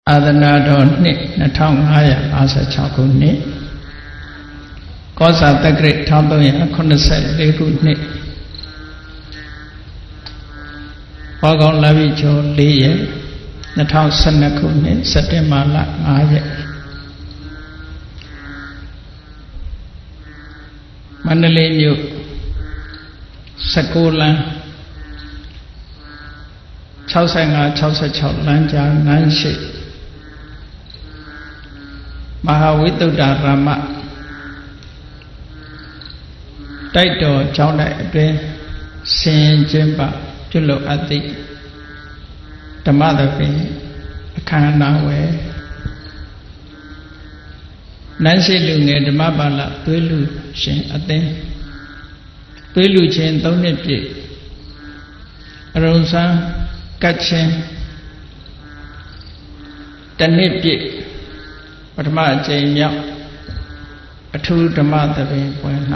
အာသနာတော်နှစ်2556ခုနှစ်ကောဇာတက္ကရာ1384ခုနှစ်ဘောကောင်လပိကျော်4ရက်2012ခုနှစ်စက်တင်ဘာလ5ရက်မန္တလေးမြို့19လမ်း65-66လမ်းကြားနန်းရှိမဟာဝိသုဒ္ဓရာမတိုက်တော်ကျောင်းတိုက်အတွင်းဆင်ကျင်းပပြုလုပ်အပ်သည့်ဓမ္မသဘင်အခမ်းအနားဝယ်နန်းရှိလူငယ်ဓမ္မပါဠသွေးလူရှင်အသင်းသွေးလူချင်း3နှစ်ပြည့်အရုံဆန်းကတ်ချင်း1နှစ်ပြည့်ပထမအကြိမ်မြောက်အထူးဓမ္မသဘင်ပွဲ၌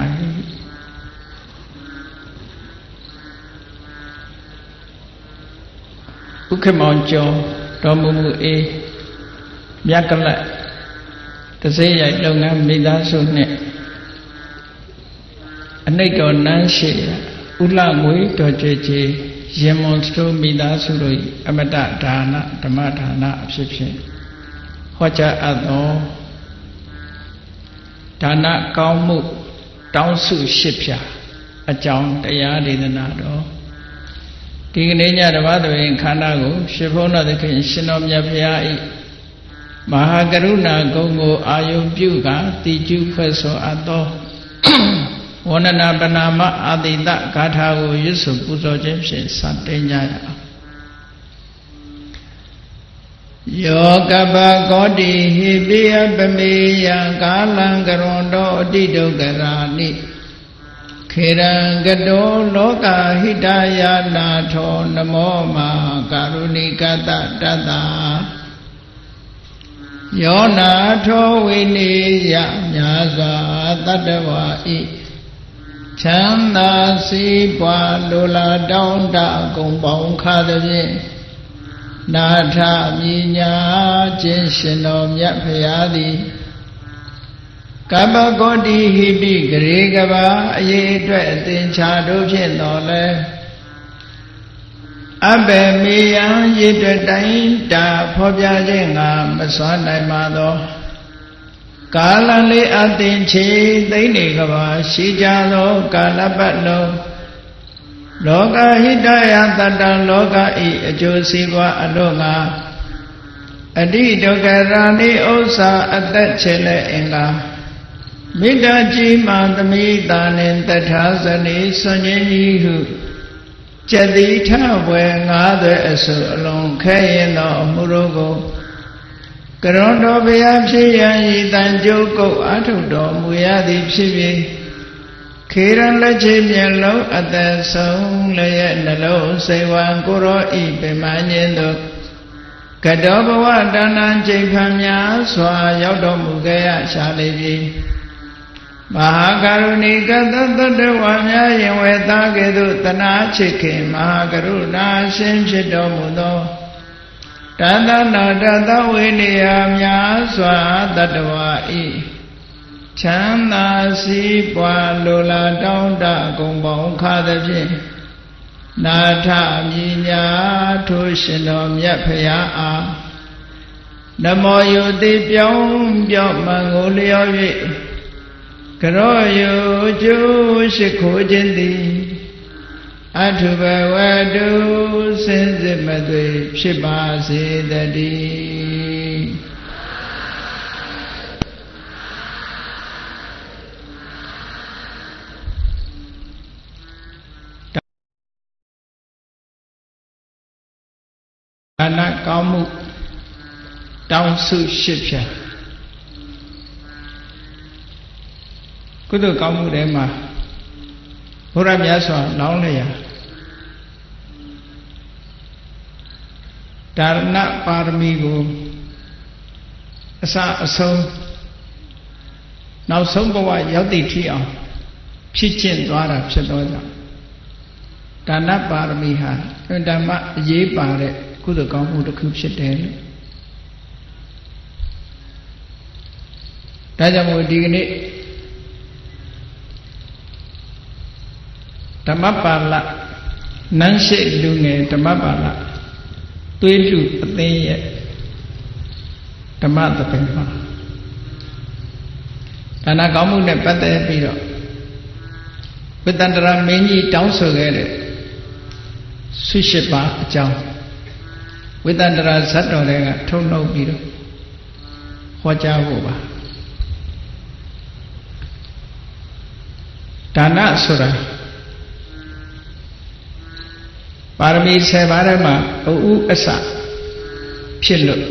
ဥက္ကမောင်ကျော်တော်မူမှုအေးမြတ်ကလတ်တစေရိုက်လုပ်ငန်းမိသားစုနှင့်အနှိတ်တော်နန်းရှိဥလငွေတော်ကြွကြည်ရင်မွန်စတိုးမိသားစုတို့အမတဒါနဓမ္မဒါနအဖြစ်ဖြင့်ဟောကြားအပ်သောဒါနကောင်းမှုတောင်းစု8ဖြာအကြောင်းတရားဒေသနာတော်ဒီကနေ့ညဓမ္မသဘင်ခန္ဓာကိုရှင်ဘုန်းတော်သခင်ရှင်တော်မြတ်ဖရာ၏မဟာကရုဏာဂုဏ်ကိုအာယုပြုကာတိကျဖွဲ့ဆိုအပ်သောဝန္ဒနာပနာမအာတိတဂါထာကိုရွတ်ဆိုပူဇော်ခြင်းဖြင့်စတင်ကြရအောင်ယောကပကောတိဟိပိယပမေယကာလံကရွန်တောအတိဒုက္ခရာနိခေရံကတောလောကဟိတယာနာထောနမောမကာရုဏိကတတတ္တယောနာထောဝိနေယမြာစွာတတ္တဝါဤချမ်းသာစီးပွားလိုလားတောင်းတဂုံပေါင်းခါသဖြင့်နာထမြညာခြင်းရှင်တော်မြတ်ဖရာသည်ကပ္ပကောတိဟိပိဂရေကဘာအရေးအတွက်အသင်္ချာတို့ဖြင့်တော်လဲအဘယ်မေယံရည်တွတိုင်းတာဖော်ပြခြင်းငါမစွမ်းနိုင်ပါသောကာလလေးအသင်ချေသိမ့်နေကဘာရှိကြသောကာလပတ်လုံးလောကဟိတယတတ္တလောကဤအကျိုးစီးပွားအလို့ငါအတိဒုက္ခရာနိဥစ္စာအသက်ချေလက်အင်္ဂါမေတ္တာကြီးမှသမိတာနှင့်တထာဇနိစွန့်ခြင်းကြီးဟုကျက်တိထဝယ်9သွဲအစုအလုံးခဲရင်သောအမှုတို့ကိုကရွန်တော်ဘုရားဖြစ်ရန်ဤတန်ကြိုးကုတ်အထုတော်မူရသည်ဖြစ်ပြီးခေရန်လက်ချေမျက်လုံးအသက်ဆုံးလျက်နှလုံးစိတ်ဝံကိုရောဤပင်မညင်းတို့ကတောဘဝတဏ္ဍချိန်ဖန်များစွာရောက်တော်မူခဲ့ရရှာလေပြီမဟာကရုဏိကတတ္တဝါများယင်ဝေသားကဲ့သို့တနာချစ်ခင်မဟာကရုဏာရှင်ဖြစ်တော်မူသောတသနာတသဝိနည်းများစွာတတ္တဝါဤချမ်းသာစီးပွားလိုလားတောင်းတဂုံပေါင်းခါသဖြင့်နာထမြညာထိုရှင်တော်မြတ်ဖရာအားနမောယုတိပြောင်းပြော့မှန်ကိုလျော်၍ကရောယုကျိုးရှိခိုးခြင်းသည်အထုဘဝတုစင်စစ်မသွေဖြစ်ပါစေတည်းဒါနကောင်းမှုတောင်းစု8ဖြာကုသိုလ်ကောင်းမှုထဲမှာဘုရားမြတ်စွာလောင်းလျာဒါနပါရမီကိုအစအဆုံးနောက်ဆုံးဘဝရောက်တည်ထီအောင်ဖြစ်ကျင့်သွားတာဖြစ်သောကြောင့်ဒါနပါရမီဟာဓမ္မအရေးပါတဲ့ကုသိုလ်ကောင်းမှုတစ်ခုဖြစ်တယ်ဒါကြောင့်မို့ဒီကနေ့ဓမ္မပါဠနန်းရှိလူငယ်ဓမ္မပါဠသွေးလူအသိရဲ့ဓမ္မသဘင်မှာဒါနကောင်းမှုနဲ့ပတ်သက်ပြီးတော့ဝိတ္တန္တရာမင်းကြီးတောင်းဆိုခဲ့တဲ့ဆုရှိပါအကြောင်းဝိတ္တန္တရာဇတ်တော်တွေကထုတ်နှုတ်ပြီးတော့ဟောကြားဖို့ပါဒါနဆိုတာပါရမီ10ပါးထဲမှာအဥအစဖြစ်လို့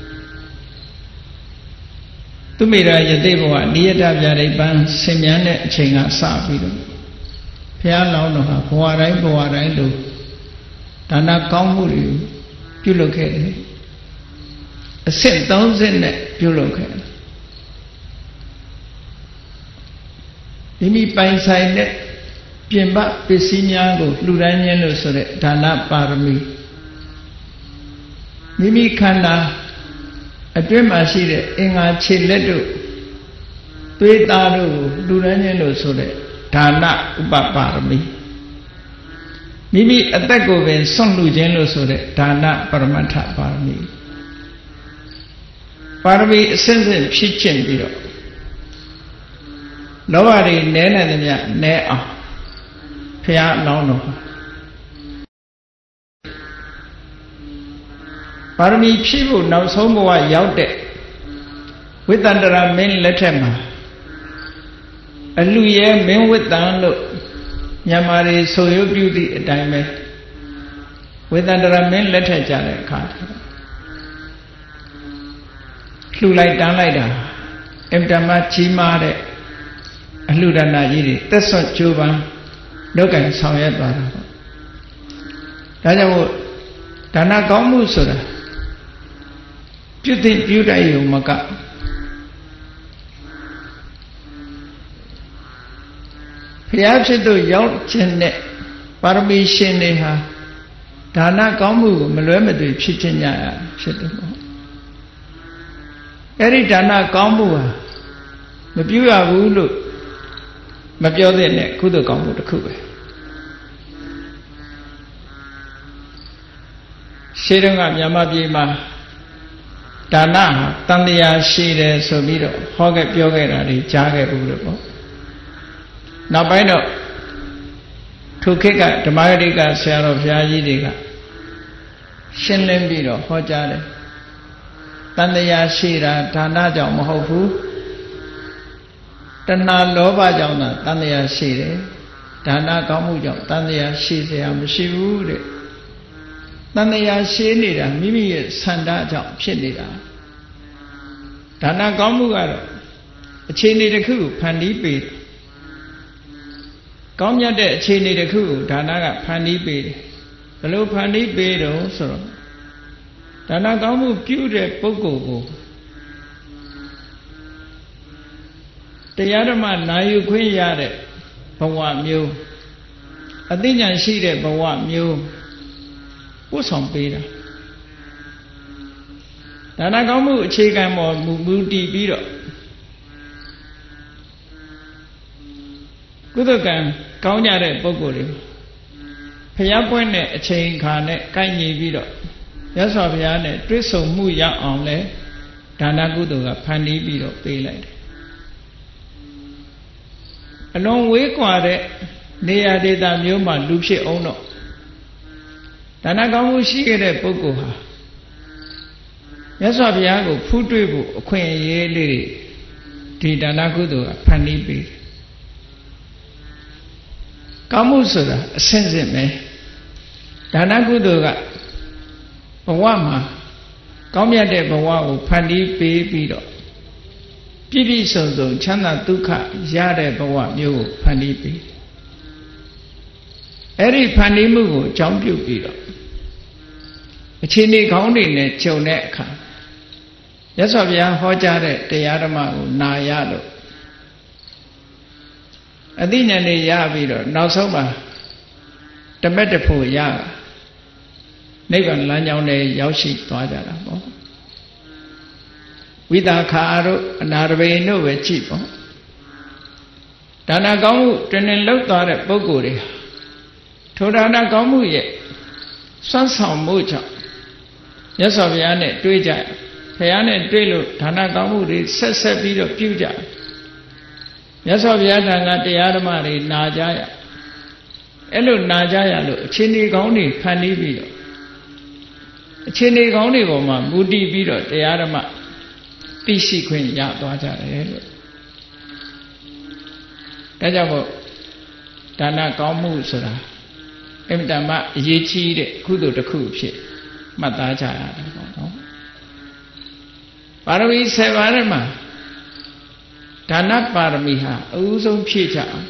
သူမိရာယတိဘဝနိယတဗျာဒိပံဆင်မြန်းတဲ့အချိန်ကစပြီးတော့ဘုရားလောင်းတော်ဟာဘဝတိုင်းလို့ဒါနကောင်းမှုတွေပြုလုပ်ခဲ့တယ်အဆင့်30နဲ့ပြုလုပ်ခဲ့တယ်မိမိပိုင်ဆိုင်တဲ့ပြင်ပပစ္စည်းများကိုလှူဒန်းခြင်းလို့ဆိုတဲ့ဒါနပါရမီမိမိခန္ဓာအတွင်းမှာရှိတဲ့အင်္ဂါခြေလက်တို့သွေးသားတို့ကိုလှူဒန်းခြင်းလို့ဆိုတဲ့ဒါနဥပပါရမီမိမိအသက်ကိုပင်စွန့်လှူခြင်းလို့ဆိုတဲ့ဒါနပရမတ္ထပါရမီပါရမီအစဉ်စဉ်ဖြစ်ခြင်းပြီးတော့လောဘတွေနည်းနေသမျှနည်းအောင်ဘုရားလောင်းတော်ပါရမီဖြည့်ဖို့နောက်ဆုံးဘဝရောက်တဲ့ဝိတ္တန္တရာမင်းလက်ထက်မှာအလူရဲမင်းဝိတ္တန်လို့မြန်မာတွေဆိုရုပ်ပြုသည့်အတိုင်းပဲဝိတ္တန္တရာမင်းလက်ထက်ကြတဲ့အခါလှူလိုက်တန်းလိုက်တာအင်တမကြီးမားတဲ့အလှူဒါနကြီးတွေသက်ဆွတ်ကြိုးပမ်းလုပ်ကင်ဆောင်ရွက်သွားတာပေါ့ဒါကြောင့်မို့ဒါနကောင်းမှုဆိုတာပြုသင့်ပြုတိုက်ရုံမကဘုရားဖြစ်သူရောက်ခြင်းနဲ့ပါရမီရှင်တွေဟာဒါနကောင်းမှုကိုမလွဲမသွေဖြစ်ခြင်းညရဖြစ်တယ်ပေါ့အဲ့ဒီဒါနကောင်းမှုဟာမပြုရဘူးလို့မပြောသင့်တဲ့ကုသိုလ်ကောင်းမှုတစ်ခုပဲရှင်းတော့ကမြန်မာပြည်မှာဒါနဟာတန်တရားရှိတယ်ဆိုပြီးတော့ဟောခဲ့ပြောခဲ့တာတွေကြားခဲ့ဘူးလို့ပေါ့နောက်ပိုင်းတော့ထိုခေတ်ကဓမ္မဂတိကဆရာတော်ဘုရားကြီးတွေကရှင်းလင်းပြီးတော့ဟောကြားတယ်တန်တရားရှိတာဒါနကြောင့်မဟုတ်ဘူးတဏှာလောဘကြောင့်သာတန်တရားရှိတယ်ဒါနကောင်းမှုကြောင့်တန်တရားရှိเสียမရှိဘူးတဲ့တန်တရားရှိနေတာမိမိရဲ့ဆန္ဒကြောင့်ဖြစ်နေတာဒါနကောင်းမှုကတော့အခြေအနေတစ်ခုကိုဖန်တီးပေးတယ်ကောင်းမြတ်တဲ့အခြေအနေတစ်ခုကိုဒါနကဖန်တီးပေးတယ်ဘယ်လိုဖန်တီးပေးတော့ဆိုတော့ဒါနကောင်းမှုပြုတဲ့ပုဂ္ဂိုလ်ကိုတရားဓမ္မနာယူခွင့်ရတဲ့ဘဝမျိုးအသိဉာဏ်ရှိတဲ့ဘဝမျိုးပို့ဆောင်ပေးတာဒါနကောင်းမှုအခြေခံပေါ်မူတည်ပြီးတော့ကုသကံကောင်းကြတဲ့ပုဂ္ဂိုလ်တွေဘုရားပွင့်တဲ့အချိန်ခါနဲ့ကိုက်ညီပြီးတော့ရသော်ဘုရားနဲ့တွေ့ဆုံမှုရအောင်လဲဒါနကုသိုလ်ကဖန်တီးပြီးတော့ပေးလိုက်တယ်အလွန်ဝေးကွာတဲ့နေရာဒေသမျိုးမှာလူဖြစ်အောင်တော့ဒါနကောင်းမှုရှိခဲ့တဲ့ပုဂ္ဂိုလ်ဟာမြတ်စွာဘုရားကိုဖူးတွေ့ဖို့အခွင့်အရေးလေးတွေဒီဒါနကုသိုလ်ကဖန်တီးပေးတယ်ကောင်းမှုဆိုတာအဆင့်ဆင့်ပဲဒါနကုသိုလ်ကဘဝမှာကောင်းမြတ်တဲ့ဘဝကိုဖန်တီးပေးပြီးတော့ပြည့်ပြည့်စုံစုံချမ်းသာဒုက္ခရတဲ့ဘဝမျိုးကိုဖန်တီးပေးအဲ့ဒီဖန်တီးမှုကိုအကြောင်းပြုပြီးတော့အခြေအနေကောင်းတွေနဲ့ကြုံတဲ့အခါရသော်ဘုရားဟောကြားတဲ့တရားဓမ္မကိုနာရလို့အသိဉာဏ်တွေရပြီးတော့နောက်ဆုံးမှာတမက်တဖို့ရနိဗ္ဗာန်လမ်းကြောင်းထဲရောက်ရှိသွားကြတာပေါ့ဝိသခာတို့အနာရဘိန်တို့ပဲကြည့်ပေါ့ဒါနကောင်းမှုတင်းတင်းလှုပ်သွားတဲ့ပုဂ္ဂိုလ်တွေထိုဒါနကောင်းမှုရဲ့စွမ်းဆောင်မှုကြောင့်မြတ်စွာဘုရားနဲ့တွေ့ကြဘုရားနဲ့တွေ့လို့ဒါနကောင်းမှုတွေဆက်ပြီးတော့ပြုကြမြတ်စွာဘုရားထံကတရားဓမ္မတွေနာကြရအဲ့လိုနာကြရလို့အခြေအနေကောင်းတွေဖန်တီးပြီးတော့အခြေအနေကောင်းတွေပေါ်မှာမူတည်ပြီးတော့တရားဓမ္မသိရှိခွင့်ရသွားကြတယ်လို့ဒါကြောင့်မို့ဒါနကောင်းမှုဆိုတာအင်မတန်မှအရေးကြီးတဲ့ကုသိုလ်တစ်ခုဖြစ်မှတ်သားကြရတယ်ပေါ့နော်ပါရမီ7ပါးထဲမှာဒါနပါရမီဟာအဦးဆုံးဖြည့်ကြအောင်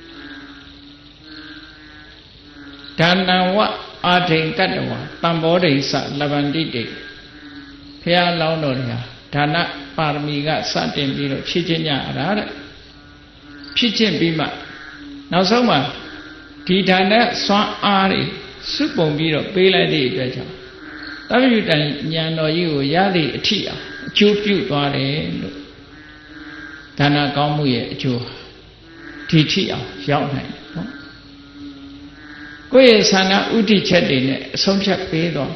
ဒါနဝအာထိန်ကတ္တဝတံဘောဓိသလဗန္တိတေဘုရားလောင်းတော်တွေဟာဒါနပါရမီကစတင်ပြီးတော့ဖြည့်ခြင်းကြရတာတဲ့ဖြည့်ခြင်းပြီးမှနောက်ဆုံးမှာဒီဒါနစွမ်းအားတွေစုပုံပြီးတော့ပေးလိုက်တဲ့အတွက်ကြောင့်သဗ္ဗညုတဉာဏ်တော်ကြီးကိုရသည့်အထိအောင်အကျိုးပြုသွားတယ်လို့ဒါနကောင်းမှုရဲ့အကျိုးဒီထိအောင်ရောက်နိုင်တယ်နော်ကိုယ့်ရဲ့ဆန္ဒဥတည်ချက်တွေနဲ့အဆုံးဖြတ်ပေးတော့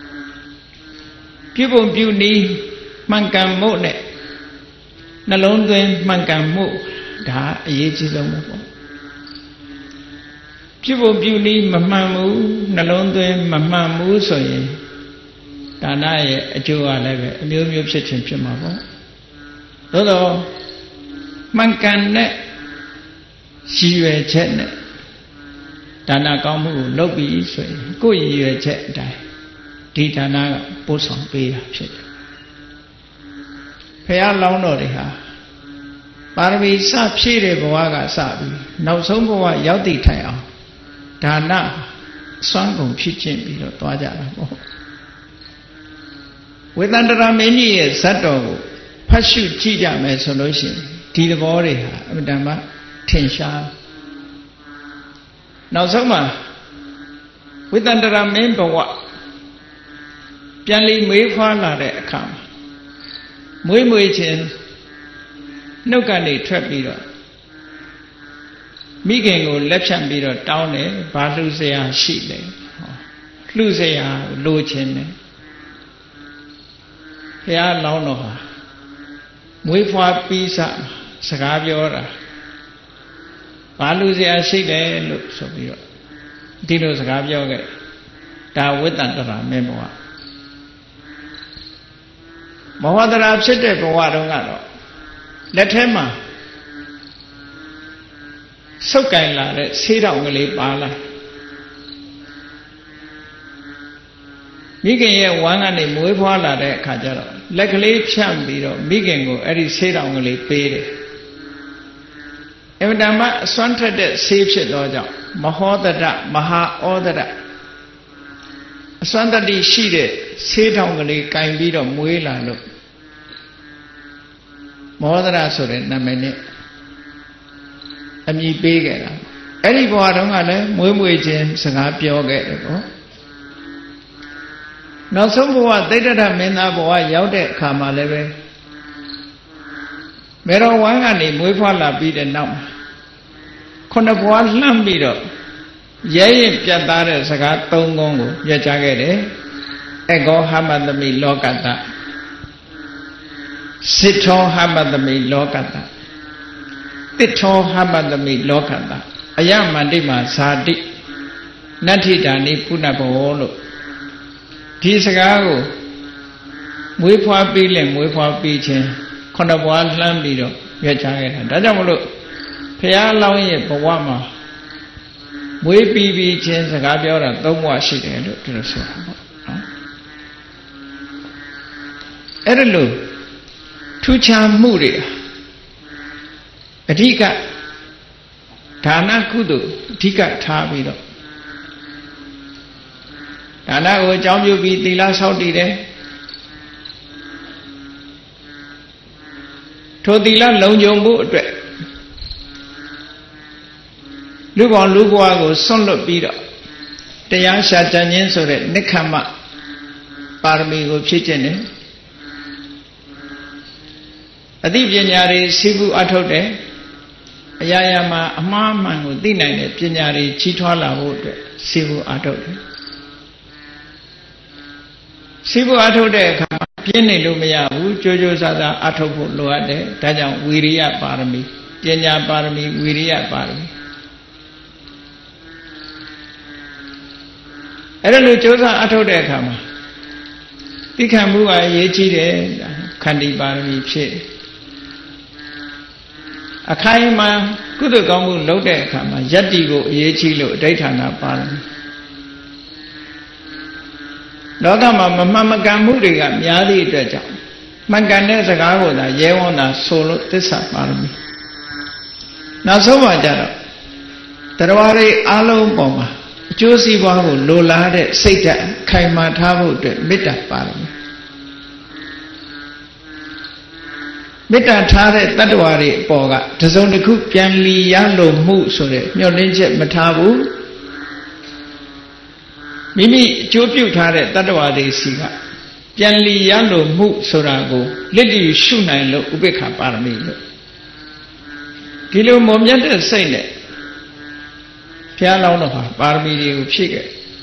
ပြုပုံပြုနည်းမှန်ကန်မှုနဲ့နှလုံးသွင်းမှန်ကန်မှုဒါအရေးကြီးဆုံးပဲပေါ့ပြုပုံပြုနည်းမမှန်ဘူးနှလုံးသွင်းမမှန်ဘူးဆိုရင်ဒါနရဲ့အကျိုးကလည်းပဲအမျိုးမျိုးဖြစ်ခြင်းဖြစ်မှာပေါ့သို့တော့မှန်ကန်တဲ့ရည်ရွယ်ချက်နဲ့ဒါနကောင်းမှုကိုလုပ်ပြီးဆိုရင်ကိုယ့်ရည်ရွယ်ချက်အတိုင်းဒီဒါနကပို့ဆောင်ပေးတာဖြစ်တယ်ဘုရားလောင်းတော်တွေဟာပါရမီစဖြည့်တဲ့ဘဝကစပြီးနောက်ဆုံးဘဝရောက်တည်ထိုင်အောင်ဒါနစွမ်းကုန်ဖြစ်ခြင်းပြီးတော့သွားကြတာပေါ့ဝေသန္တရာမင်းကြီးရဲ့ဇတ်တော်ကိုဖတ်ရှုကြည့်ကြမယ်ဆိုလို့ရှိရင်ဒီသဘောတွေဟာအမှန်တမ်းထင်ရှားနောက်ဆုံးမှာဝိသန္တရာမင်းဘဝပြန်လီမွေးဖွားလာတဲ့အခါမှာမွေးချင်းနှုတ်ကနေထွက်ပြီးတော့မိခင်ကိုလက်ဖြန့်ပြီးတော့တောင်းတယ်ဘာလှူเสียရှိလဲလှူเสียလိုချင်တယ်ဘုရားလောင်းတော်ဟာမွေးဖွားပြီးစကားပြောတာဘာလှူเสียရှိလဲလို့ဆိုပြီးတော့ဒီလိုစကားပြောခဲ့ဒါဝိတ္တန္တရာမင်းဘဝမဟောတရာဖြစ်တဲ့ဘဝတုန်းကတော့လက်ထဲမှာဆုပ်ကင်လာတဲ့ဆေးတောင်ကလေးပါလာမိခင်ရဲ့ဝမ်းကနေမွေးဖွားလာတဲ့အခါကျတော့လက်ကလေးဖြန့်ပြီးတော့မိခင်ကိုအဲ့ဒီဆေးတောင်ကလေးပေးတယ်အမှန်တမ်းအစွမ်းထက်တဲ့ဆေးဖြစ်သောကြောင့်မဟောတရမဟာဩဒရအစွမ်းတတိရှိတဲ့ဆေးတောင်ကလေးကင်ပြီးတော့မွေးလာလို့မဟောဒရဆိုတဲ့နာမည်နဲ့အမည်ပေးခဲ့တာအဲ့ဒီဘဝတုန်းကလည်းမွေးချင်းစကားပြောခဲ့တယ်ပေါ့နောက်ဆုံးဘဝသိတ္တရမင်းသားဘဝရောက်တဲ့အခါမှာလည်းပဲမေတော်ဝမ်းကနေမွေးဖွားလာပြီးတဲ့နောက်ခုနှစ်ဘဝလှမ်းပြီးတော့ရဲရင်ပြတ်သားတဲ့စကား၃ခုကိုပြချခဲ့တယ်အကောဟမသမိလောကတ္တစိထောဟမသမိလောကတ္တတိထောဟမသမိလောကတ္တအယမန္တိမှာဇာတိနတ္ထိတာနိပုဏ္ဏဘောလို့ဒီစကားကိုမွေးဖွားပြီးလဲမွေးဖွားပြီးချင်းခုနှစ်ဘဝလှမ်းပြီးတော့ပြချခဲ့တာဒါကြောင့်မလို့ဘုရားလောင်းရဲ့ဘဝမှာမွေးပြီးချင်းစကားပြောတာ၃ဘဝရှိတယ်လို့ဒီလိုဆိုတာပေါ့နော်အဲ့ဒါလို့ထူးခြားမှုတွေအဓိကဒါနကုသိုလ်အဓိကထားပြီးတော့ဒါနကိုအကြောင်းပြုပြီးသီလဆောက်တည်တယ်ထိုသီလလုံခြုံဖို့အတွက်လူပေါင်းလူဘဝကိုဆွန့်လွတ်ပြီးတော့တရားရှာကြံခြင်းဆိုတဲ့နိက္ခမပါရမီကိုဖြည့်ကျင့်တယ်အသိပညာတွေစီးပူးအထုတ်တယ်အရာရာမှာအမှားမှန်ကိုသိနိုင်တဲ့ပညာတွေကြီးထွားလာဖို့အတွက်စီးပူးအထုတ်တယ်စီးပူးအထုတ်တဲ့အခါမှာပြင်းနေလို့မရဘူးကြိုးကြိုးစားစားအထုတ်ဖို့လိုအပ်တယ်ဒါကြောင့်ဝီရိယပါရမီပညာပါရမီဝီရိယပါရမီအဲ့ဒါလို့ကြိုးစားအထုတ်တဲ့အခါမှာသိခံမှုကအရေးကြီးတယ်ခန္တီပါရမီဖြစ်အခိုင်အမာကုသိုလ်ကောင်းမှုလုပ်တဲ့အခါမှာယတ္တိကိုအရေးကြီးလို့အဋ္ဌာဏပါရမီလောကမှာမမှန်မကန်မှုတွေကများသည့်အတွက်ကြောင့်မှန်ကန်တဲ့စကားကိုသာရဲဝံ့သာဆိုလို့သစ္စာပါရမီနောက်ဆုံးမှကြတော့တရားတွေအလုံးပေါ်မှာအကျိုးစီးပွားကိုလိုလားတဲ့စိတ်ဓာတ်ခိုင်မာထားဖို့အတွက်မေတ္တာပါရမီမေတ္တာထားတဲ့တတ္တဝါတွေအပေါ်ကတစုံတစ်ခုပြန်လီရလို့မှုဆိုတဲ့မျှော်လင့်ချက်မထားဘူးမိမိအကျိုးပြုထားတဲ့တတ္တဝါတွေစီကပြန်လီရလို့မှုဆိုတာကိုလက်တည်ရှုနိုင်လို့ဥပေက္ခပါရမီလို့ဒီလိုမုံမြတ်တဲ့စိတ်နဲ့ဘုရားလောင်းတော်ဟာပါရမီတွေကိုဖြည့်ခဲ့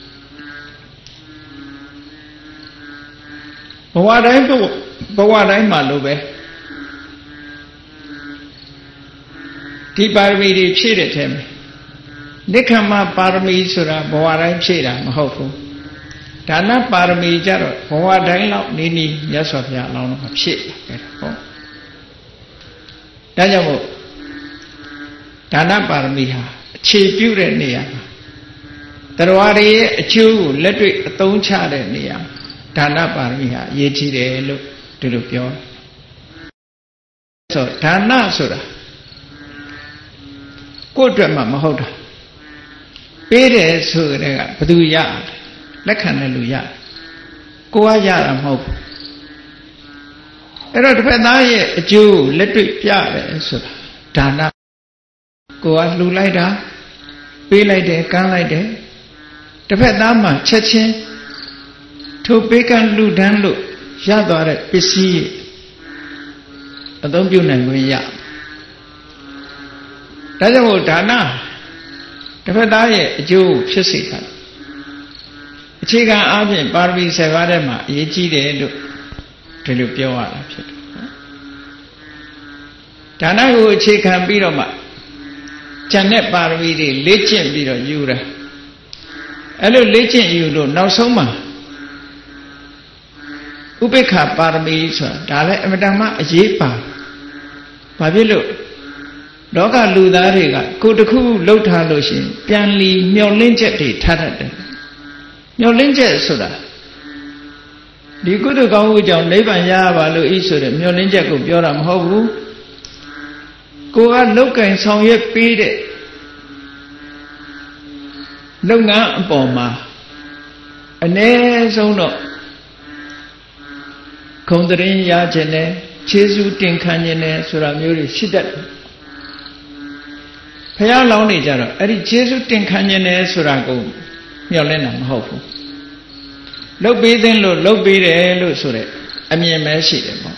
ဘဝတိုင်းမှာလို့ပဲဒီပါရမီတွေဖြည့်တဲ့ထဲမှာနိက္ခမပါရမီဆိုတာဘဝတိုင်းဖြည့်တာမဟုတ်ဘူးဒါနပါရမီကြတော့ဘဝတိုင်းလောက်နေနေမြတ်စွာဘုရားအလောင်းတော်ဖြည့်တယ်ဟုတ်ဒါကြောင့်မို့ဒါနပါရမီဟာအခြေပြုတဲ့နေရာမှာတရားတွေရဲ့အကျိုးကိုလက်တွေ့အသုံးချတဲ့နေရာဒါနပါရမီဟာအရေးကြီးတယ်လို့ဒီလိုပြောဆိုဒါနဆိုတာကိုယ့်အတွက်မှမဟုတ်တာပေးတယ်ဆိုတဲ့ကဘယ်သူရလက်ခံတဲ့လူရကိုကရတာမဟုတ်ဘူးအဲ့တော့တစ်ဖက်သားရဲ့အကျိုးလက်တွေ့ပြတယ်ဆိုတာဒါနကိုကလှူလိုက်တာပေးလိုက်တယ်ကမ်းလိုက်တယ်တစ်ဖက်သားမှချက်ချင်းထိုပေးကမ်းလှူဒန်းလို့ရသွားတဲ့ပစ္စည်းအသုံးပြုနိုင်ခွင့်ရဒါကြောင့်ဒါနတစ်ဖက်သားရဲ့အကျိုးဖြစ်စေတာအခြေခံအားဖြင့်ပါရမီ7ပါးထဲမှာအရေးကြီးတယ်လို့ဒီလိုပြောရတာဖြစ်တယ်ဒါနကိုအခြေခံပြီးတော့မှဉာဏ်နဲ့ပါရမီတွေလေ့ကျင့်ပြီးတော့ယူတာအဲ့လိုလေ့ကျင့်ယူလို့နောက်ဆုံးမှာဥပေက္ခပါရမီဆိုတာဒါလည်းအမတန်မှအရေးပါဘာဖြစ်လို့လောကလူသားတွေကကိုယ်တစ်ခုလှုပ်ထားလို့ရှိရင်ပြန်လီမျောလင်းချက်တွေထားတတ်တယ်မျောလင်းချက်ဆိုတာဒီကုသိုလ်ကောင်းမှုကြောင့်နိဗ္ဗာန်ရပါလို့ဤဆိုတဲ့မျောလင်းချက်ကိုပြောတာမဟုတ်ဘူးကိုကလောက်ကင်ဆောင်ရွက်ပေးတဲ့လုပ်ငန်းအပေါ်မှာအ ਨੇ ဆုံးတော့ခုံတရင်ရခြင်းနဲ့ခြေစူးတင်ခံခြင်းနဲ့ဆိုတာမျိုးတွေရှိတတ်တယ်ဖះလောင်းနေကြတော့အဲ့ဒီခြေစူးတင်ခံခြင်းနဲ့ဆိုတာကိုမျှော်လင့်တာမဟုတ်ဘူးလှုပ်ပေးခြင်းလို့လှုပ်ပေးတယ်လို့ဆိုတဲ့အမြင်ပဲရှိတယ်ပေါ့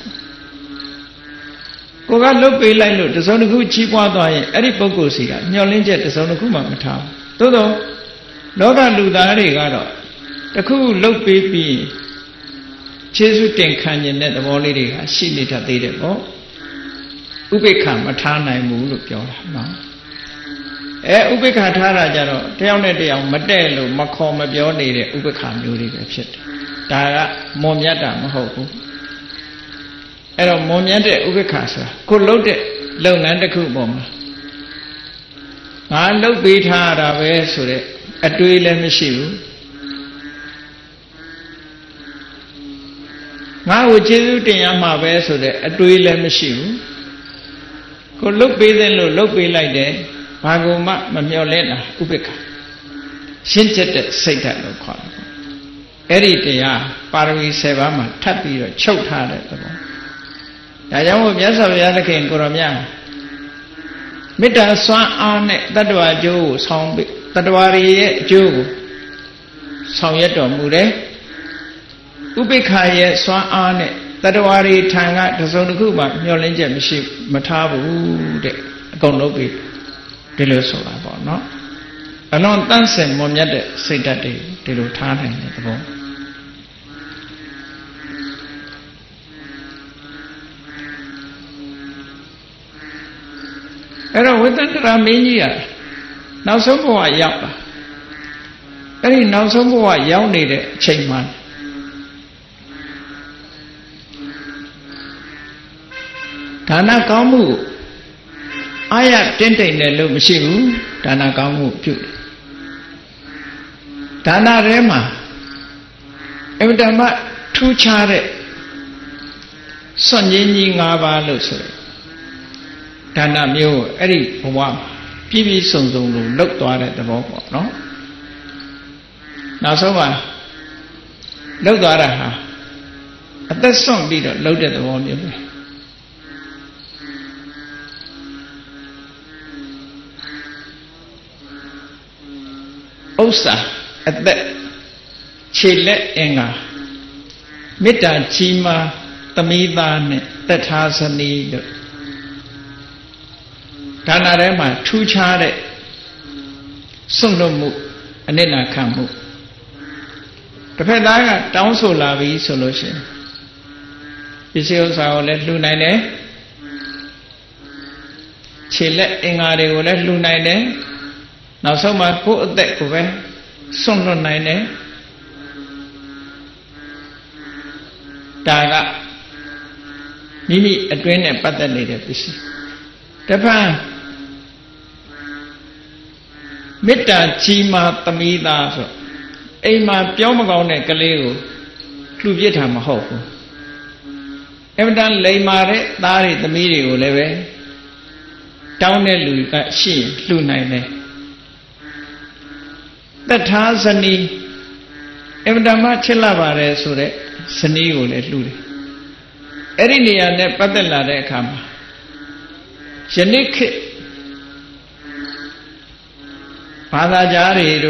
ကိုကလှုပ်ပေးလိုက်လို့တစုံတစ်ခုကြီးပွားသွားရင်အဲ့ဒီပုဂ္ဂိုလ်စီကမျှော်လင့်ချက်တစုံတစ်ခုမှမထားဘူးသို့တော့လောကလူသားတွေကတော့တခုလှုပ်ပေးပြီးခြေစွတင်ခံခြင်းတဲ့သဘောလေးတွေကရှိနေတတ်သေးတယ်ပေါ့ဥပိ္ပခမထားနိုင်ဘူးလို့ပြောတာနော်ဥပိ္ပခထားတာကြတော့တယောက်နဲ့တယောက်မတဲ့လို့မခေါ်မပြောနေတဲ့ဥပိ္ပခမျိုးတွေပဲဖြစ်တယ်ဒါကမွန်မြတ်တာမဟုတ်ဘူးအဲ့တော့မွန်မြတ်တဲ့ဥပိ္ပခဆိုတာကိုလှုပ်တဲ့လုပ်ငန်းတစ်ခုပေါ်မှာငါလှုပ်ပေးထားတာပဲဆိုတဲ့အတွေးလည်းမရှိဘူးငါ့ကိုကျေးဇူးတင်ရမှာပဲဆိုတဲ့အတွေးလည်းမရှိဘူးကိုလှုပ်ပေးတဲ့လို့လှုပ်ပေးလိုက်တယ်ဘာကိုမှမမျှော်လင့်တာဥပိ္ပခရှင်းချက်တဲ့စိတ်ဓာတ်လို့ခေါ်တယ်အဲ့ဒီတရားပါရမီ7ပါးမှာထပ်ပြီးတော့ချုပ်ထားတဲ့သဘောဒါကြောင့်မို့မြတ်စွာဘုရားသခင်ကိုရောမြတ်မေတ္တာစွမ်းအားနဲ့တတ္တဝါအကျိုးကိုဆောင်ပြီးတတ္တဝါရဲ့အကျိုးကိုဆောင်ရွက်တော်မူတယ်ဥပိ္ပခရဲ့စွမ်းအားနဲ့ Tatawari Tanga, the Sonakuma, Yolinja, Matabu, a Gonobi, Delusola, no? Along dancing, Monyade, say that day, Delutan at the bone. Era within the Ramania, now some boy yappa. Very now some boy young needed chainman. Tana Kamu Aya Tente Nelu Mishimu, Tana Kamu Put Tana Rema Evidama two chare Sonjini Ngava Lusu Tana Mu Eri Wam Pibi Sunzulu looked at the vocal, no? Now so looked at her. At that song did loaded the volume. Osa at that Chile Enga Mita Chima Tamida that has a need. Tanarema two chare Sundomu and then I come. The Pedaga down so lavi solution. You see, also let Lunine Chile Engade will let Lunine. Now so much put that away, Sunno Nine Daga Mimi a drain and pattern later. Japan Mita Chima Tamida Ema Piomagone Kaleo Clubita Mahoku Evident lay mare, Dari the media will leve down there Luka she, Lunine. That has a knee. Evidama Chilavare Sure, Sanigo let Ludi. Erinia ne Padella de Kama. Janik Pada Jari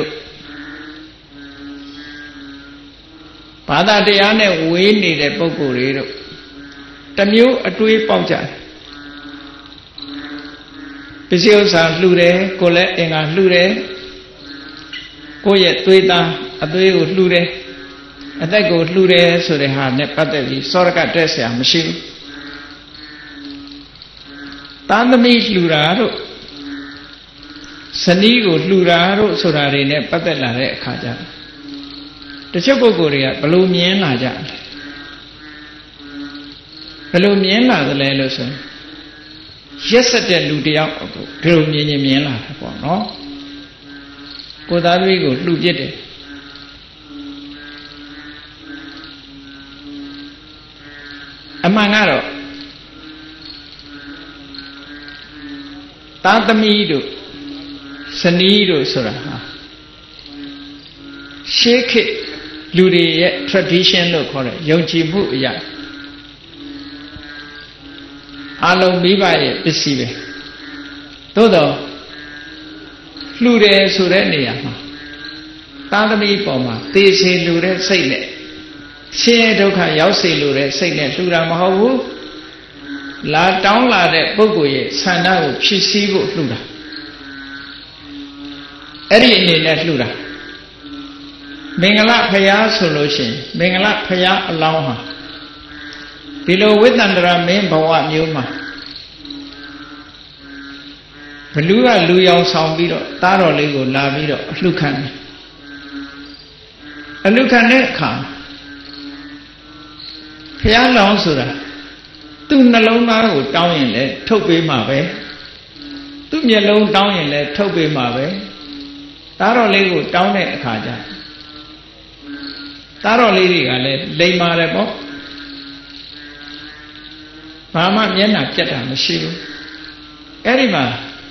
Pada Diane windy the Pocurido. Tamu a tree poucha. Pisiosa Lude, Cole in a Lude. Koye Tuita, a Duo Lude, and they go Lude, so they have Nepateli, Soraka Tessia machine. Tandami Luraro Sanigo Luraro, Sorari Nepatella Kaja. The Chocogoria, Balumien Laja Balumien the Leloson. Yesterday Ludia, Balumien La, no? Kodarigo, Lugete Amangaro Tantamido Sanido Suraha Shake it, Ludi tradition look for it, Yonchi Buya Alo Biba, Pisive Todo Lude Surenia Tadami Poma, Tisi Lude Sainet, Shea Doka Yausi Lude Sainet, Lura Mahavu, La Down La de Bogoye, Sanao, Pisivo Luda. Eri Net Luda Mingala Paya solution, Mingala Paya Alauha. Below with under main Bawa Numa. Lua Luyang Soundbido, Taro Lego, Lavido, Lucan. A Lucanet come. Piano Sura. Tunalona down in there, Toby Mabe. Tumyalo down in there, Toby Mabe. Taro Lego down at Kaja. Taro Lady, lay Marebo. Mama Yena Jetta, Machine. Erima.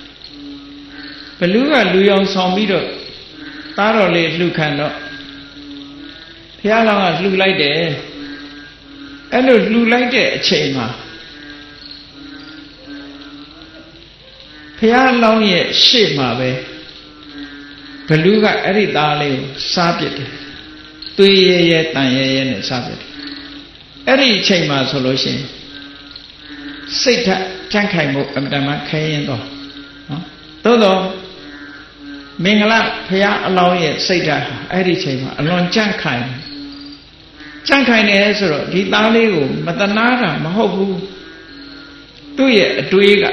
Beluga Luyong Somido, Tarole Lucano, Pialanga Lu like there, and Lu like there, Chema Pialong yet, Shema Bay Beluga Eridale, Sabit, 2 years, 9 years, Sabit အဲ့ဒီအချိန်မှာဆိုလို့ရှိရင်စိတ်ဓာတ်ကြံ့ခိုင်မှုအမှန်တမ်းခဲရင်တော့နော်သို့တော့မင်္ဂလာဘုရားအလောင်းရဲ့စိတ်ဓာတ်အဲ့ဒီအချိန်မှာအလွန်ကြံ့ခိုင်နေဆိုတော့ဒီသားလေးကိုမတနာတာမဟုတ်ဘူးသူ့ရဲ့အတွေးက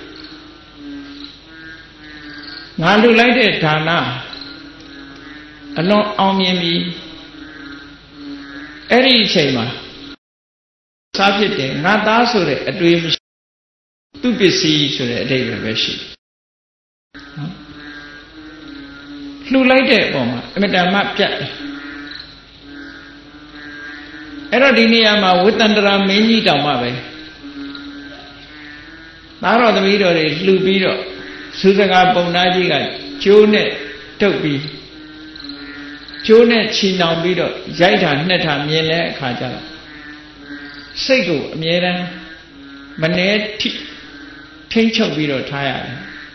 ငါလူလိုက်တဲ့ဒါနအလွန်အောင်မြင်ပြီအဲ့ဒီအချိန်မှာစားဖြစ်တယ်ငါသားဆိုတဲ့အတွေးမရှိသူ့ပစ္စည်းဆိုတဲ့အဓိပ္ပာယ်ပဲရှိနော်လှူလိုက်တဲ့အပေါ်မှာအမြဲတမ်းပြတ်တယ်အဲ့တော့ဒီနေရာမှာဝိတ္တန္တရာမင်းကြီးတောင်မှပဲသားတော်သမီးတော်တွေလှူပြီးတော့သုစကားပုံနာကြီးကကျိုးနဲ့တုပ်ပြီးကျိုးနဲ့ချီနှောင်ပြီးတော့ရိုက်တာနှက်တာမြင်တဲ့အခါကျတော့စိတ်ကိုအမြဲတမ်းမနှဲထိမ့်ချုပ်ပြီးတော့ထားရတယ်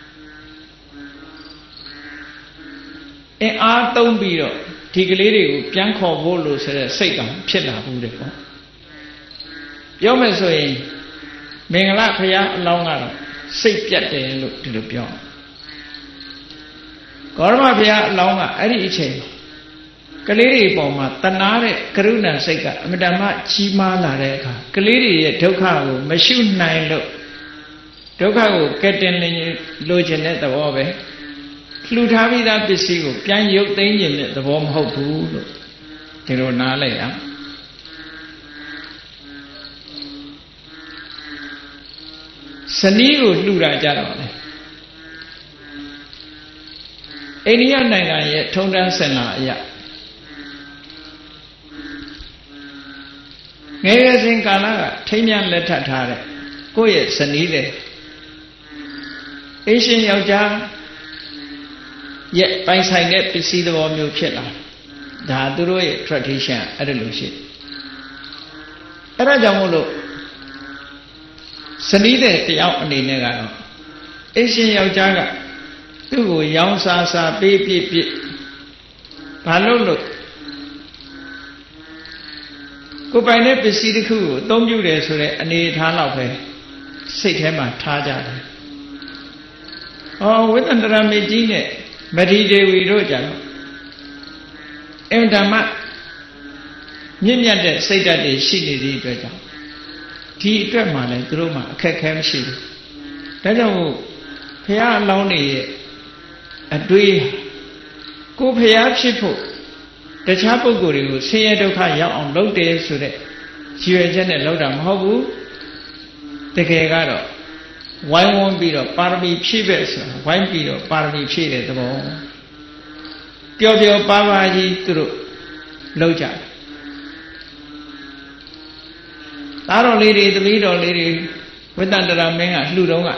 အင်းအားသုံးပြီးတော့ဒီကလေးတွေကိုပြန်ခေါ်ဖို့လို့ဆိုတဲ့စိတ်တောင်ဖြစ်လာဘူးတဲ့ပေါ့ပြောမယ်ဆိုရင်မင်္ဂလာဘုရားအလောင်းကတော့စိတ်ပြတ်တယ်လို့ဒီလိုပြောဂေါရမဘုရားအလောင်းကအဲ့ဒီအချိန်ကလေးတွေပေါ်မှာတနာတဲ့ကရုဏာစိတ်ကအမြဲတမ်းကြီးမားလာတဲ့အခါကလေးတွေရဲ့ဒုက္ခကိုမရှုနိုင်လို့ဒုက္ခကိုကယ်တင်လိုချင်တဲ့သဘောပဲလှူထားပြီးသားပစ္စည်းကိုပြန်ရုပ်သိမ်းခြင်းတဲ့သဘောမဟုတ်ဘူးလို့ဒီလိုနားလိုက်ရစနီးကိုလှူတာကြတော့လေအိန္ဒိယနိုင်ငံရဲ့ထုံတန်းစင်လာအရာငယ်ငယ်စဉ်ကာလကထိမ်းမြန်းလက်ထပ်ထားတဲ့ကိုယ့်ရဲ့ဇနီးတဲ့အရှင်ယောက်ျားရဲ့ပိုင်ဆိုင်တဲ့ပစ္စည်းသဘောမျိုးဖြစ်လာဒါသူတို့ရဲ့ tradition အဲ့ဒါလိုရှိအဲ့ဒါကြောင့်မို့လို့ဇနီးတဲ့တယောက်အနေနဲ့ကတော့အရှင်ယောက်ျားကသူ့ကိုရောင်းစားပေးပြဘာလို့လို့ကိုယ်ပိုင်တဲ့ပစ္စည်းတစ်ခုကိုအသုံးပြုတယ်ဆိုတဲ့အနေအထားလောက်ပဲစိတ်ထဲမှာထားကြတယ်ဝိတ္တန္တရာမေကြီးနဲ့မရီဒေဝီတို့ကြတော့အင်ဓမ္မမြင့်မြတ်တဲ့စိတ်ဓာတ်တွေရှိနေသည့်အတွက်ကြောင့်ဒီအတွက်မှလည်းသူတို့မှအခက်အခဲမရှိဘူးဒါကြောင့်ဘုရားအလောင်းတွေရဲ့အတွေးကိုဘုရားဖြစ်ဖို့တခြားပုဂ္ဂိုလ်တွေကိုဆင်းရဲဒုက္ခရောက်အောင်လုပ်တယ်ဆိုတဲ့ရည်ရွယ်ချက်နဲ့လုပ်တာမဟုတ်ဘူးတကယ်ကတော့ဝိုင်းဝန်းပြီးတော့ပါရမီဖြည့်ပဲဆိုဝိုင်းပြီးတော့ပါရမီဖြည့်တဲ့သဘောပျော်ပျော်ပါပါကြီးသူတို့လုပ်ကြတယ်သားတော်လေးတွေသမီးတော်လေးတွေဝိတ္တန္တရာမင်းကလှူတော့က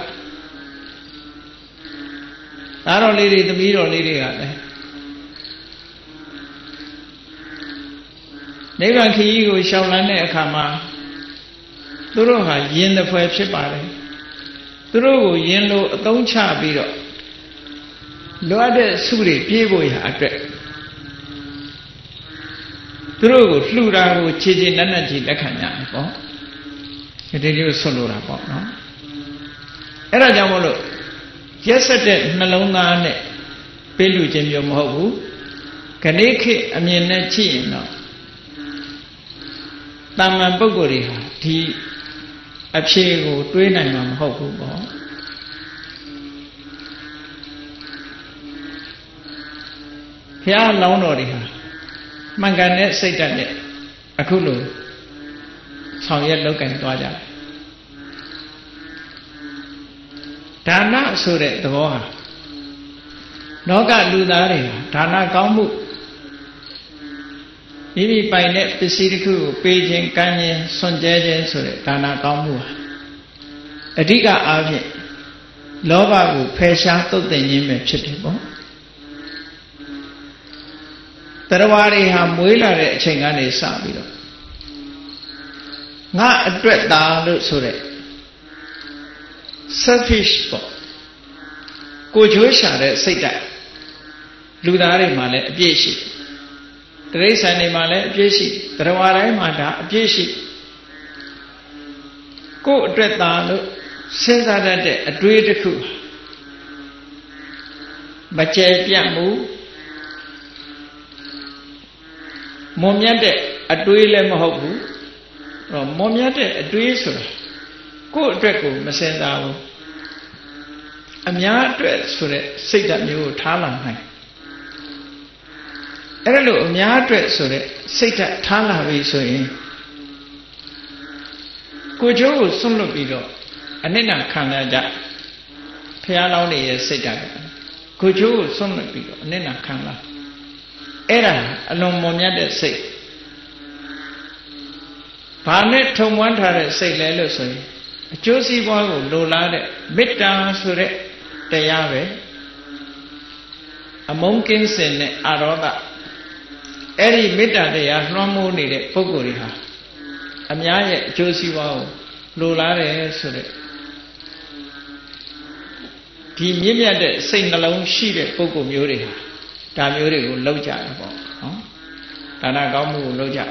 သားတော်လေးတွေသမီးတော်လေးတွေကလည်းနိဗ္ဗာန်ခရီးကိုရှောင်လန်းတဲ့အခါမှာသူတို့ဟာယဉ်တဲ့ဖွယ်ဖြစ်ပါတယ်သူတို့ကိုယဉ်လို့အသုံးချပြီးတော့လိုအပ်တဲ့စုတွေပြေးဖို့ရအတွက်သူတို့ကိုလှူတာကိုခြေခြေနက်နက်ကြီးလက်ခံကြတယ်ပေါ့ဒီလိုဆွလို့တာပေါ့နော်အဲ့ဒါကြောင့်မို့လို့ရက်ဆက်တဲ့နှလုံးသားနဲ့ပေးလူခြင်းမျိုးမဟုတ်ဘူးခဏိခေအမြင်နဲ့ကြည့်ရင်တော့တာမန်ပုဂ္ဂိုလ်တွေဟာဒီအဖြေကိုတွေးနိုင်မှာမဟုတ်ဘူးပေါ့ဘုရားလောင်းတော်တွေဟာမှန်ကန်တဲ့စိတ်ဓာတ်နဲ့အခုလိုဆောင်ရွက်လုပ်ကင်သွားကြတယ်ဒါနဆိုတဲ့သဘောဟာလောကလူသားတွေဟာဒါနကောင်းမှုမိမိပိုင်တဲ့ပစ္စည်းတစ်ခုကိုပေးခြင်းကမ်းခြင်းစွန့်ကြဲခြင်းဆိုတဲ့ဒါနကောင်းမှုဟာအဓိကအားဖြင့်လောဘကိုဖယ်ရှားသုတ်သင်ခြင်းပဲဖြစ်တယ်ပေါ့တရားတွေဟာမွေးလာတဲ့အချိန်ကနေစပြီးတော့ငါအတွက်သာလို့ဆိုတဲ့ selfish ပေါ့ကိုကြွေးရှာတဲ့စိတ်ဓာတ်လူသားတွေမှာလည်းအပြည့်ရှိတိရစ္ဆာန်တွေမှာလည်းအပြည့်ရှိတရားတိုင်းမှာဒါအပြည့်ရှိကိုယ်အတွက်သာလို့စဉ်းစားတတ်တဲ့အတွေးတစ်ခုမကျယ်ပြန့်မှုမွန်မြတ်တဲ့အတွေးလည်းမဟုတ်ဘူးမွန်မြတ်တဲ့အတွေးဆိုတာကိုယ့်အတွက်ကိုမစဉ်းစားဘူးအများအတွက်ဆိုတဲ့စိတ်ဓာတ်မျိုးကိုထားလာနိုင်အဲ့လိုအများအတွက်ဆိုတဲ့စိတ်ဓာတ်ထားလာပြီဆိုရင်ကိုကျိုးကိုစွန့်လွတ်ပြီးတော့အနိဋ္ဌခံရကြဘုရားလောင်းနေရဲ့စိတ်ဓာတ်ကိုကျိုးကိုစွန့်လွတ်ပြီးတော့အနိဋ္ဌခံလာအဲ့ဒါအလွန်မွန်မြတ်တဲ့စိတ်ဘာနဲ့ထုံမွမ်းထားတဲ့စိတ်လဲလို့ဆိုရင်အကျိုးစီးပွားကိုလိုလားတဲ့မေတ္တာဆိုတဲ့တရားပဲအမုန်းကင်းစင်တဲ့အာရောဂအဲ့ဒီမေတ္တာတရားလွှမ်းမိုးနေတဲ့ပုဂ္ဂိုလ်တွေဟာအများရဲ့အကျိုးစီးပွားကိုလိုလားတယ်ဆိုတဲ့ဒီမြင့်မြတ်တဲ့စိတ်နှလုံးရှိတဲ့ပုဂ္ဂိုလ်မျိုးတွေဟာဒါမျိုးတွေကိုလောက်ကြတယ်ပေါ့နော်ဒါနကောင်းမှုကိုလောက်ကြ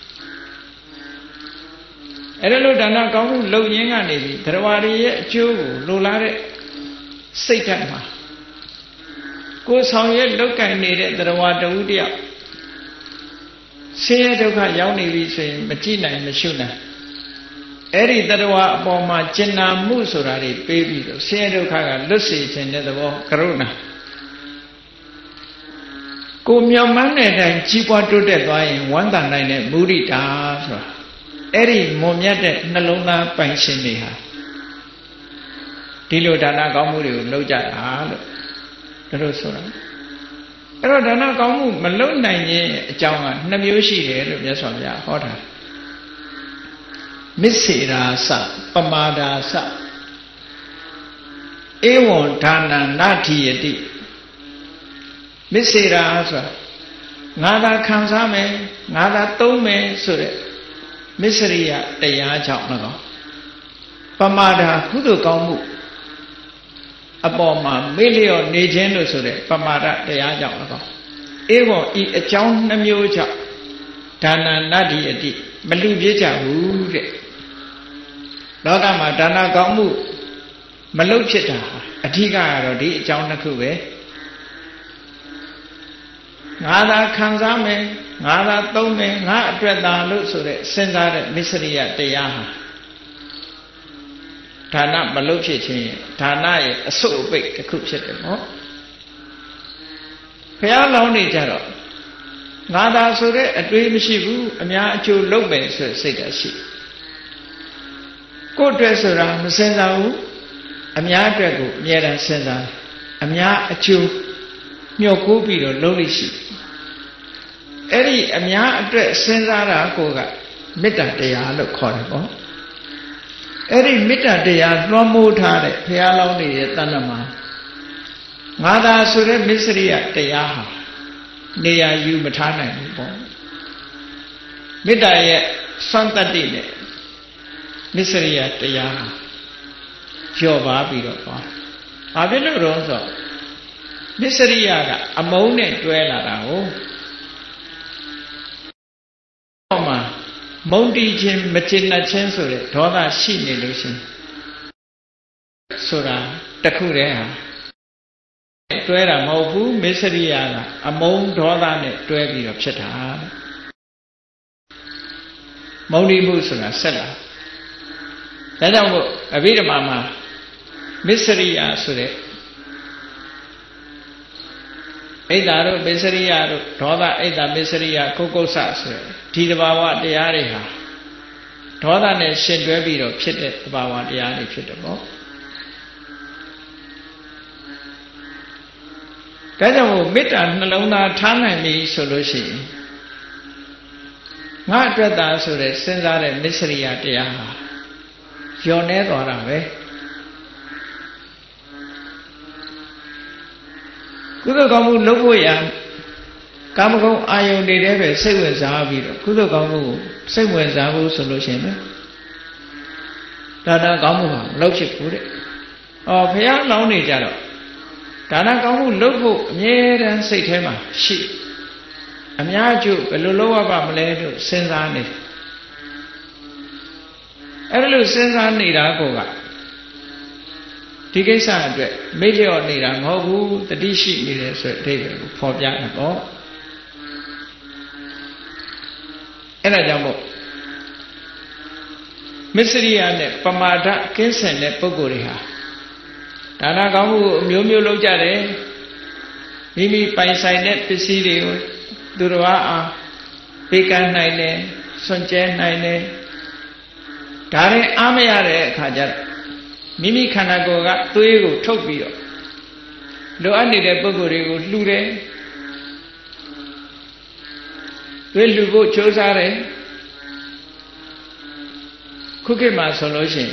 အဲ့ဒါလို့ဒါနကောင်းမှုလုပ်ရင်းကနေပြီးတရားတွေရဲ့အကျိုးကိုလိုလားတဲ့စိတ်ဓာတ်မှာကိုယ်ဆောင်ရဲ့လောက်ကင်နေတဲ့တရားတဝုတ္တရဆင်းရဲဒုက္ခရောက်နေပြီဆိုရင်မကြည့်နိုင်မရှုနိုင်အဲ့ဒီတရားအပေါ်မှာကျင်နာမှုဆိုတာတွေပေးပြီးတော့ဆင်းရဲဒုက္ခကလွတ်စေခြင်းတဲ့သဘောကရုဏာကိုမြောင်မှန်းတဲ့အတိုင်းကြီးပွားတိုးတက်သွားရင်ဝမ်းသာနိုင်တဲ့မုဒိတာဆိုတာအဲ့ဒီမွန်မြတ်တဲ့နှလုံးသားပိုင်ရှင်တွေဟာဒီလိုဒါနကောင်းမှုတွေကိုလုပ်ကြတာလို့ဒါလို့ဆိုတာအဲ့တော့ဒါနကောင်းမှုမလုပ်နိုင်ခြင်းအကြောင်းက2မျိုးရှိတယ်လို့မြတ်စွာဘုရားဟောတာမစ္စေရာစပမာဒာစဧဝံဒါနနာတိယတိမစ္စေရာဆိုတာငါသာခံစားမယ်ငါသာသုံးမယ်ဆိုတဲ့မစ္စရိယတရားကြောင့်လည်းပမာဒာကုသိုလ်ကောင်းမှုအပေါ်မှာမေ့လျော့နေခြင်းလို့ဆိုတဲ့ပမာဒတရားကြောင့်လည်းဧဝံဤအကြောင်း2မျိုးကြောင့်ဒါနနာတိယတိမလူပြည့်ကြဘူးတဲ့လောကမှာဒါနကောင်းမှုမလုပ်ဖြစ်တာအဓိကကတော့ဒီအကြောင်း2ခုပဲငါသာခံစားမယ်ငါသာသုံးမယ်ငါအတွက်သာလို့ဆိုတဲ့စဉ်းစားတဲ့မစ္စရိယတရားဟာဒါနမလုပ်ဖြစ်ခြင်းဒါနရဲ့အစုပ်အပိတ်တစ်ခုဖြစ်တယ်နော်ဘုရားလောင်းနေကြတော့ငါသာဆိုတဲ့အတွေးမရှိဘူးအများအကျိုးလုပ်မယ်ဆိုတဲ့စိတ်ဓာတ်ရှိကိုယ့်အတွက်ဆိုတာမစဉ်းစားဘူးအများအတွက်ကိုအမြဲတမ်းစဉ်းစားအများအကျိုးမျှော်ကိုးပြီးတော့လုပ်လို့ရှိအဲ့ဒီအများအတွက်စဉ်းစားတာကိုကမေတ္တာတရားလို့ခေါ်တယ်ပေါ့အဲ့ဒီမေတ္တာတရားလွှမ်းမိုးထားတဲ့ဘုရားလောင်းနေရဲ့တဏ္ဍမှာငါသာဆိုတဲ့မစ္စရိယတရားဟာနေရာယူမထားနိုင်ဘူးပေါ့မေတ္တာရဲ့စွမ်းတတ္တိနဲ့မစ္စရိယတရားဟာကျော်ပါပြီးတော့ပေါ့ဘာဖြစ်လို့တော့ဆိုမစ္စရိယကအမုန်းနဲ့တွဲလာတာကိုမှာမုန်းတီးခြင်းမကျေနပ်ခြင်းဆိုတဲ့ဒေါသရှိနေလို့ရှိရင်ဆိုတာတခုတည်းဟာတွဲတာမဟုတ်ဘူးမစ္စရိယကအမုန်းဒေါသနဲ့တွဲပြီးတော့ဖြစ်တာမုန်းတီးမှုဆိုတာဆက်လာဒါကြောင့်မို့အဘိဓမ္မာမှာမစ္စရိယဆိုတဲ့အိဒါတို့မစ္စရိယတို့ဒေါသအိဒါမစ္စရိယကုက္ကုဆဆိုတဲ့ဒီတဘာဝတရားတွေဟာဒေါသနဲ့ရှင်တွဲပြီးတော့ဖြစ်တဲ့တဘာဝတရားတွေဖြစ်တယ်ပေါ့ဒါကြောင့်မို့မေတ္တာနှလုံးသားထားနိုင်ပြီဆိုလို့ရှိရင်ငါအတွက်သာဆိုတဲ့စဉ်းစားတဲ့မစ္စရိယတရားဟာလျော့နေသွားတာပဲကုသိုလ်ကောင်းမှုလုပ်ဖို့ရကာမဂုဏ်အာယုန်တွေတည်းပဲစိတ်ဝင်စားပြီးတော့ကုသိုလ်ကောင်းမှုကိုစိတ်ဝင်စားဖို့ဆိုလို့ရှိရင်ဒါနကောင်းမှုဟာမလုပ်ဖြစ်ဘူးတဲ့။ဘုရားလောင်းနေကြတော့ဒါနကောင်းမှုလုပ်ဖို့အမြဲတမ်းစိတ်ထဲမှာရှိအများကျို့ဘယ်လိုလုပ်ရပါမလဲလို့စဉ်းစားနေအဲ့ဒါလို့စဉ်းစားနေတာကိုကဒီကိစ္စအတွက်မေ့လျော့နေတာမဟုတ်ဘူးတတိရှိနေတယ်ဆိုတဲ့အဓိပ္ပာယ်ကိုဖော်ပြတာပေါ့အဲ့ဒါကြောင့်မို့မစ္စရိယနဲ့ပမာဒကင်းစင်တဲ့ပုဂ္ဂိုလ်တွေဟာဒါနကောင်းမှုအမျိုးမျိုးလုပ်ကြတယ်မိမိပိုင်ဆိုင်တဲ့ပစ္စည်းတွေကိုသူတော်အားပေးကမ်းနိုင်တယ်စွန့်ကြဲနိုင်တယ်ဒါရင်အားမရတဲ့အခါကျတော့မိမိခန္ဓာကိုယ်ကသွေးကိုထုတ်ပြီးတော့လိုအပ်နေတဲ့ပုဂ္ဂိုလ်တွေကိုလှူတယ်သွေးလှူဖို့ကြိုးစားတယ်ခုခေတ်မှာဆိုလို့ရှိရင်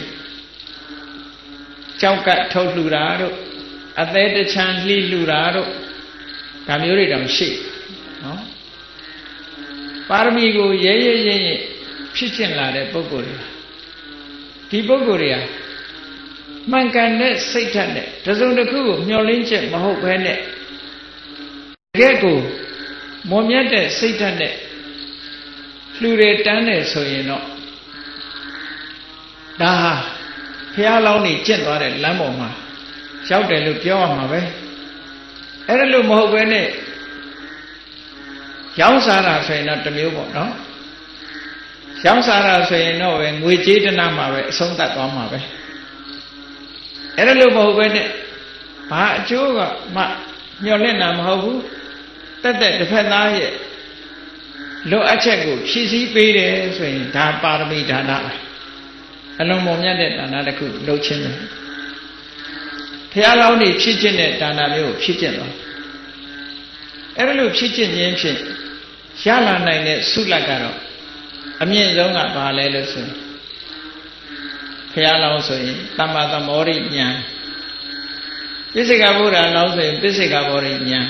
ကြောက်ကထုတ်လှူတာတို့အသေးတချမ်းလှီးလှူတာတို့ဒါမျိုးတွေတောင်ရှိနော်ပါရမီကိုရဲရဲရဲရဲဖြစ်ကျင်လာတဲ့ပုဂ္ဂိုလ်တွေဒီပုဂ္ဂိုလ်တွေဟာမှန်ကန်တဲ့စိတ်ဓာတ်နဲ့တစုံတစ်ခုကိုမျှော်လင့်ချက်မဟုတ်ဘဲနဲ့တကယ်ကိုမွန်မြတ်တဲ့စိတ်ဓာတ်နဲ့လှူရတန်းတယ်ဆိုရင်တော့ဒါဟာဘုရားလောင်းနေကျင့်သွားတဲ့လမ်းပေါ်မှာရောက်တယ်လို့ပြောရမှာပဲအဲ့ဒါလို့မဟုတ်ဘဲနဲ့ရောင်းစားတာဆိုရင်တော့တစ်မျိုးပေါ့နော်ရောင်းစားတာဆိုရင်တော့ပဲငွေကြေးတနာမှာပဲအဆုံးသတ်သွားမှာပဲအဲ့ဒါလို့မဟုတ်ဘဲနဲ့ဘာအကျိုးကမှမျှော်လင့်တာမဟုတ်ဘူးတက်တက်တစ်ဖက်သားရဲ့လိုအပ်ချက်ကိုဖြည့်ဆည်းပေးတယ်ဆိုရင်ဒါပါရမီဒါနပဲအလုံးစုံမြတ်တဲ့ဒါနတစ်ခုလုပ်ခြင်းပဲဘုရားလောင်းနေဖြစ်ခြင်းတဲ့ဒါနမျိုးကိုဖြစ်ခြင်းတော့အဲ့ဒါလို့ဖြစ်ခြင်းချင်းဖြင့်ရလာနိုင်တဲ့ဆုလတ်ကတော့အမြင့်ဆုံးကဘာလဲလို့ဆိုရင်ဘုရားလောင်းဆိုရင်သမ္မာသမ္မောရိဉာဏ်ပိစိကဗုဒ္ဓလောင်းဆိုရင်ပိစိကဘောရိဉာဏ်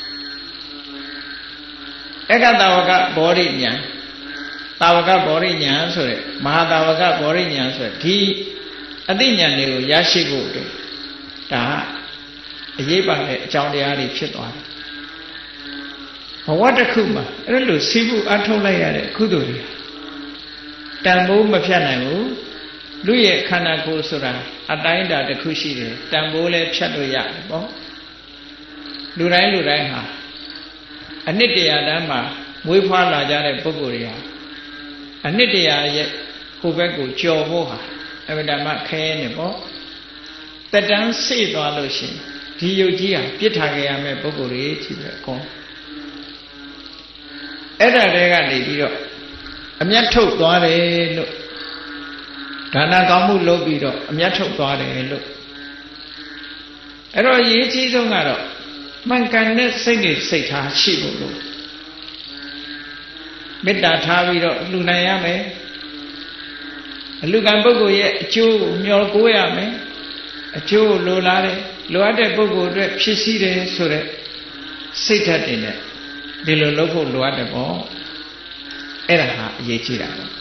ဧကတဝကဘောရိဉာဏ်တာဝကဘောရိဉာဏ်ဆိုတဲ့မဟာတာဝကဘောရိဉာဏ်ဆိုတဲ့ဒီအသိဉာဏ်တွေကိုရရှိဖို့အတွက်ဒါအရေးပါတဲ့အကြောင်းတရားတွေဖြစ်သွားတယ်ဘဝတစ်ခုမှာအဲ့လိုစီးပူအထုတ်လိုက်ရတဲ့ကုသိုလ်တွေတန်ဖိုးမဖြတ်နိုင်ဘူးလူရဲ့ခန္ဓာကိုယ်ဆိုတာအတိုင်းအတာတစ်ခုရှိတယ်တန်ဖိုးလည်းဖြတ်လို့ရတယ်ပေါ့လူတိုင်းဟာအနှစ်တရာတန်းမှာမွေးဖွားလာကြတဲ့ပုဂ္ဂိုလ်တွေဟာအနှစ်တရာရဲ့ဟိုဘက်ကိုကြော်ဖို့ဟာအဗဒမခဲနေပေါ့တက်တန်းစေ့သွားလို့ရှိရင်ဒီယုတ်ကြီးဟာပြစ်ထားကြရမယ့်ပုဂ္ဂိုလ်တွေကြီးပဲအကုန်အဲ့ဒါတွေကနေပြီးတော့အမျက်ထုတ်သွားတယ်လို့ဒါနကောင်းမှုလုပ်ပြီးတော့အမျက်ထုတ်သွားတယ်လို့အဲ့တော့အရေးကြီးဆုံးကတော့မှန်ကန်တဲ့စိတ်နဲ့စိတ်ထားရှိဖို့လို့မေတ္တာထားပြီးတော့လှူနိုင်ရမယ်အလှူခံပုဂ္ဂိုလ်ရဲ့အကျိုးကိုမျှော်ကိုးရမယ်အကျိုးကိုလိုလားတယ်လိုအပ်တဲ့ပုဂ္ဂိုလ်အတွက်ဖြစ်စည်းတယ်ဆိုတဲ့စိတ်ဓာတ်တွေနဲ့ဒီလိုလုပ်ဖို့လိုအပ်တယ်ပေါ့အဲ့ဒါဟာအရေးကြီးတာပေါ့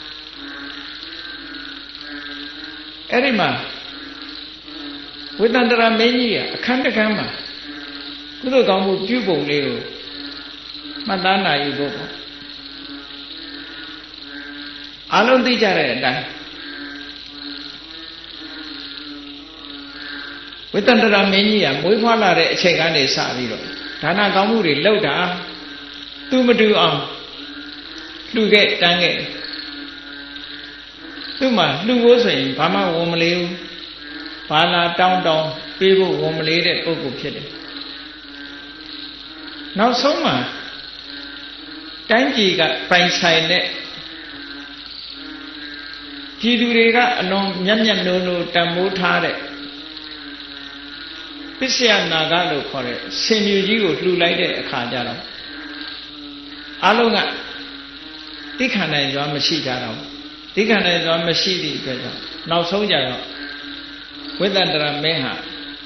အဲ့ဒီမှာဝိတ္တန္တရာမင်းကြီးကအခန်းတစ်ခန်းမှာကုသိုလ်ကောင်းမှုပြုပုံလေးကိုမှတ်သားနိုင်ဖို့ပေါ့အလုံးသိကြတဲ့အတိုင်းဝိတ္တန္တရာမင်းကြီးကမွေးဖွားလာတဲ့အချိန်ကနေစပြီးတော့ဒါနကောင်းမှုတွေလုပ်တာသူမတူအောင်လှူခဲ့တန်းခဲ့သူ့မှာလှူဖို့ဆိုရင်ဘာမှဝန်မလေးဘူးဘာလာတောင်းပေးဖို့ဝန်မလေးတဲ့ပုဂ္ဂိုလ်ဖြစ်တယ်နောက်ဆုံးမှာတိုင်းပြည်ကပိုင်ဆိုင်တဲ့ပြည်သူတွေကအလွန်မျက်မျက်နှိုးနှိုးတန်ဖိုးထားတဲ့ပစ္စယနာဂလို့ခေါ်တဲ့ဆင်မြူကြီးကိုလှူလိုက်တဲ့အခါကျတော့အလုံးကတိခဏနိုင်စွာမရှိကြတော့တိခဏနိုင်စွာမရှိသည့်အတွက်ကြောင့်နောက်ဆုံးကြတော့ဝိတ္တန္တရာမင်းဟာ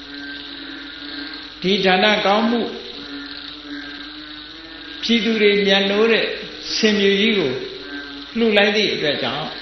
ဒီဌာနကောင်းမှုပြည်သူတွေမျက်နှိုးတဲ့ဆင်မြူကြီးကိုလှူလိုက်သည့်အတွက်ကြောင့်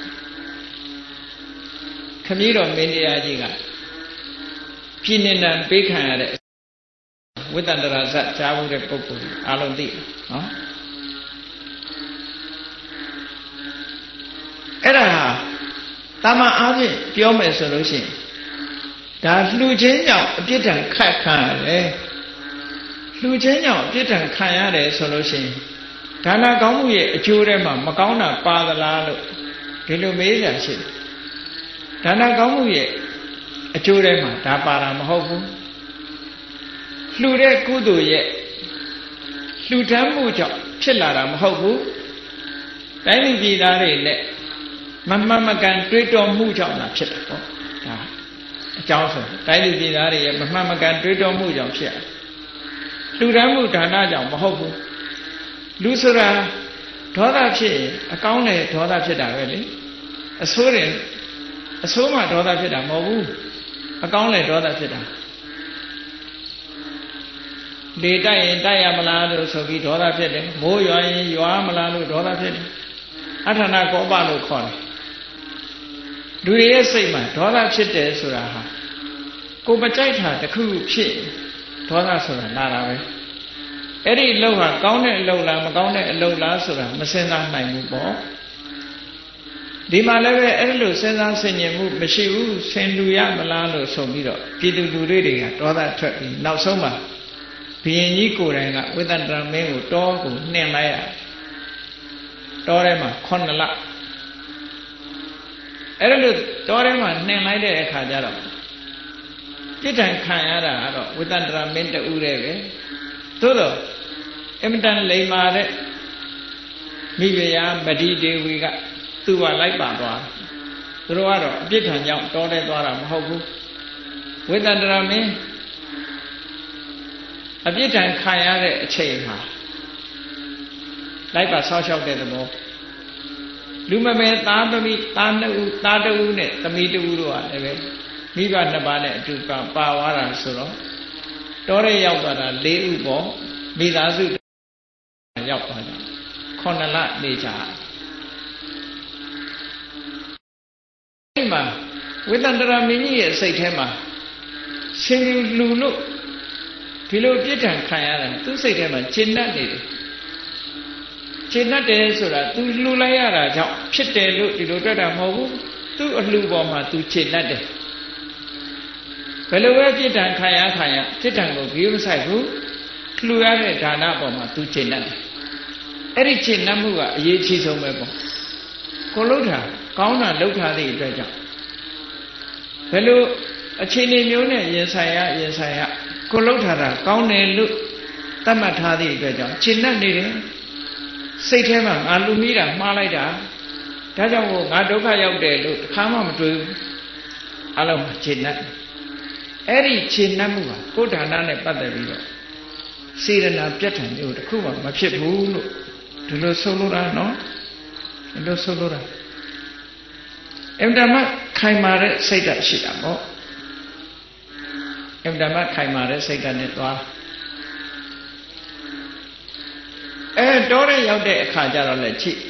ခမည်းတော်မင်းတရားကြီးကပြည်နေနံပေးခံရတဲ့ဝိတ္တန္တရာဇတ်ကြားဖို့တဲ့ပုဂ္ဂိုလ်အားလုံးသိနော်အဲ့ဒါဟာတာမန်အားဖြင့်ပြောမယ်ဆိုလို့ရှိရင်ဒါလှူခြင်းကြောင့်အပြစ်ဒဏ်ခတ်ခံရတယ်လှူခြင်းကြောင့်အပြစ်ဒဏ်ခံရတယ်ဆိုလို့ရှိရင်ဒါနကောင်းမှုရဲ့အကျိုးထဲမှာမကောင်းတာပါသလားလို့ဒီလိုမေးကြရှိတယ်ဒါနကောင်းမှုရဲ့အကျိုးထဲမှာဒါပါတာမဟုတ်ဘူးလှူတဲ့ကုသိုလ်ရဲ့လှူဒန်းမှုကြောင့်ဖြစ်လာတာမဟုတ်ဘူးတိုင်းလူပြည်သားတွေနဲ့မမှန်မကန်တွေးတောမှုကြောင့်လာဖြစ်တာပေါ့ဒါအကြောင်းဆိုတိုင်းလူပြည်သားတွေရဲ့မမှန်မကန်တွေးတောမှုကြောင့်ဖြစ်ရတယ်လှူဒန်းမှုဒါနကြောင့်မဟုတ်ဘူးလူဆိုတာဒေါသဖြစ်ရင်အကောင်းနဲ့ဒေါသဖြစ်တာပဲလေအဆိုးမှဒေါသဖြစ်တာမဟုတ်ဘူးအကောင်းနဲ့ဒေါသဖြစ်တာလေတိုက်ရင်တိုက်ရမလားလို့ဆိုပြီးဒေါသဖြစ်တယ်မိုးရွာရင်ရွာမလားလို့ဒေါသဖြစ်တယ်အထာဏကောပလို့ခေါ်တယ်လူတွေရဲ့စိတ်မှာဒေါသဖြစ်တယ်ဆိုတာဟာကိုယ်မကြိုက်တာတစ်ခုဖြစ်ဒေါသဆိုတာလာတာပဲအဲ့ဒီအလုပ်ဟာကောင်းတဲ့အလုပ်လားမကောင်းတဲ့အလုပ်လားဆိုတာမစင်စားနိုင်ဘူးပေါ့ဒီမှာလည်းပဲအဲ့လိုစဉ်းစားဆင်ခြင်မှုမရှိဘူးဆင်လူရမလားလို့ဆိုပြီးတော့ပြည်သူလူထုတွေကဒေါသထွက်ပြီးနောက်ဆုံးမှာဘုရင်ကြီးကိုယ်တိုင်ကဝိသန္တရမင်းကိုတောကိုနှင်လိုက်ရတောထဲမှာ9လအဲ့လိုတောထဲမှာနှင်လိုက်တဲ့အခါကျတော့ပြစ်ဒဏ်ခံရတာကတော့ဝိသန္တရမင်းတူတဲ့ပဲသို့တော့အမတန်လိမ္မာတဲ့မိဖုရားမဒီဒေဝီကသူ့ဟာလိုက်ပါသွားသူတို့ကတော့အပြစ်ခံကြောင့်တောထဲသွားတာမဟုတ်ဘူးဝိသန္တရမင်းအပြစ်ဒဏ်ခံရတဲ့အချိန်မှာလိုက်ပါဆောက်ရှောက်တဲ့သဘောလူမမယ်သားသမီးသားနှစ်ဦးသားတစ်ဦးနဲ့သမီးတစ်ဦးတို့ကလည်းပဲမိဘနှစ်ပါးနဲ့အတူပါသွားတာဆိုတော့တောထဲရောက်သွားတာ4ဦးပေါ့မိသားစုရောက်သွားတယ်9လနေကြအဲ့မှာဝိသန္တရမင်းကြီးရဲ့စိတ်ထဲမှာဆင်လူလို့ဒီလိုပြစ်ဒဏ်ခံရတယ်သူစိတ်ထဲမှာရှင်းတတ်နေတယ်ရှင်းတတ်တယ်ဆိုတာ तू လှူလိုက်ရတာကြောင့်ဖြစ်တယ်လို့ဒီလိုတွေ့တာမဟုတ်ဘူးသူ့အလှူပေါ်မှာ तू ရှင်းတတ်တယ်ဘယ်လိုပဲပြစ်ဒဏ်ခံရပြစ်ဒဏ်ကိုဂရုမစိုက်ဘူးလှူရတဲ့ဒါနပေါ်မှာ तू ရှင်းတတ်တယ်အဲ့ဒီရှင်းတတ်မှုကအရေးကြီးဆုံးပဲပေါ့ကိုလှုပ်တာကောင်းတာလှုပ်ထားတဲ့အတွက်ကြောင့်ဘယ်လိုအခြေအနေမျိုးနဲ့ရင်ဆိုင်ရကိုလှုပ်ထားတာကောင်းတယ်လို့သတ်မှတ်ထားသည့်အတွက်ကြောင့်ရှင်းတတ်နေတယ်စိတ်ထဲမှာငါလူမိတာမှားလိုက်တာဒါကြောင့်မို့ငါဒုက္ခရောက်တယ်လို့တစ်ခါမှမတွေးဘူးအလုံးရှင်းတတ်အဲ့ဒီရှင်းတတ်မှုကကိုယ်ဌာနနဲ့ပတ်သက်ပြီးတော့စေရနာပြတ်ထန်မျိုးတစ်ခုမှမဖြစ်ဘူးလို့ဒီလိုဆိုလိုတာနော်ဒီလိုဆိုလိုတာအင်တာမခိုင်မာတဲ့စိတ်ဓာတ်ရှိတာပေါ့အင်တာမခိုင်မာတဲ့စိတ်ဓာတ်နဲ့သွားတောထဲရောက်တဲ့အခါကျတော့လည်းချိ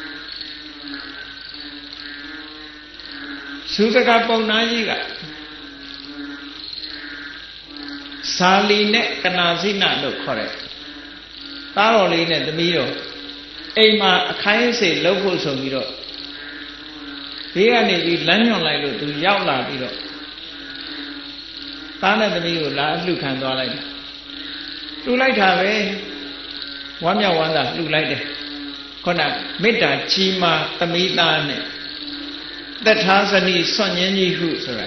သုစကပုံနာကြီးကစာလီနဲ့ကနာစိနလို့ခေါ်တဲ့သားတော်လေးနဲ့သမီးတော်အိမ်မှာအခိုင်းအစေလှုပ်ဖို့ဆိုပြီးတော့ဘေးကနေပြီးလမ်းညွှန်လိုက်လို့သူရောက်လာပြီးတော့သားနဲ့သမီးကိုလာအလှခံသွားလိုက်တယ်လှူလိုက်တာပဲဝမ်းမြောက်ဝမ်းသာလှူလိုက်တယ်ခုနမေတ္တာကြီးမားသမီးသားနဲ့သက်ထားဇနီးစွန့်ញင်းကြီးဟုဆိုတာ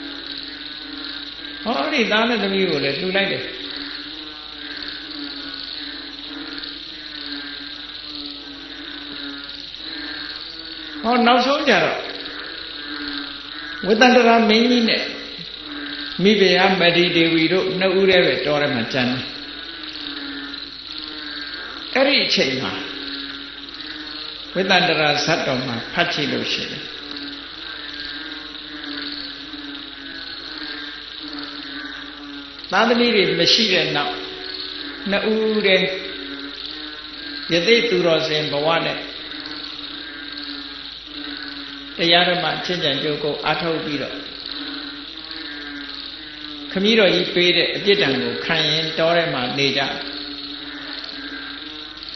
ဟောဒီသားနဲ့သမီးကိုလည်းလှူလိုက်တယ်ဟောနောက်ဆုံးကြတော့ဝိသန္တရမင်းကြီးနဲ့မိဖုရားမဒီဒေဝီတို့နှစ်ဦးတည်းပဲတော်ထဲမှာကျန်တယ်အဲ့ဒီအချိန်မှာဝိသန္တရဇတ်တော်မှာဖတ်ကြည့်လို့ရှိတယ်သာသမီတွေမရှိတဲ့နောက်နှစ်ဦးတည်းယသိသူတော်စင်ဘဝနဲ့တရားဓမ္မချင်းကြံကြိုးကိုအားထုတ်ပြီးတော့ခမည်းတော်ကြီးပေးတဲ့အပြစ်ဒဏ်ကိုခံရင်တောထဲမှာနေကြ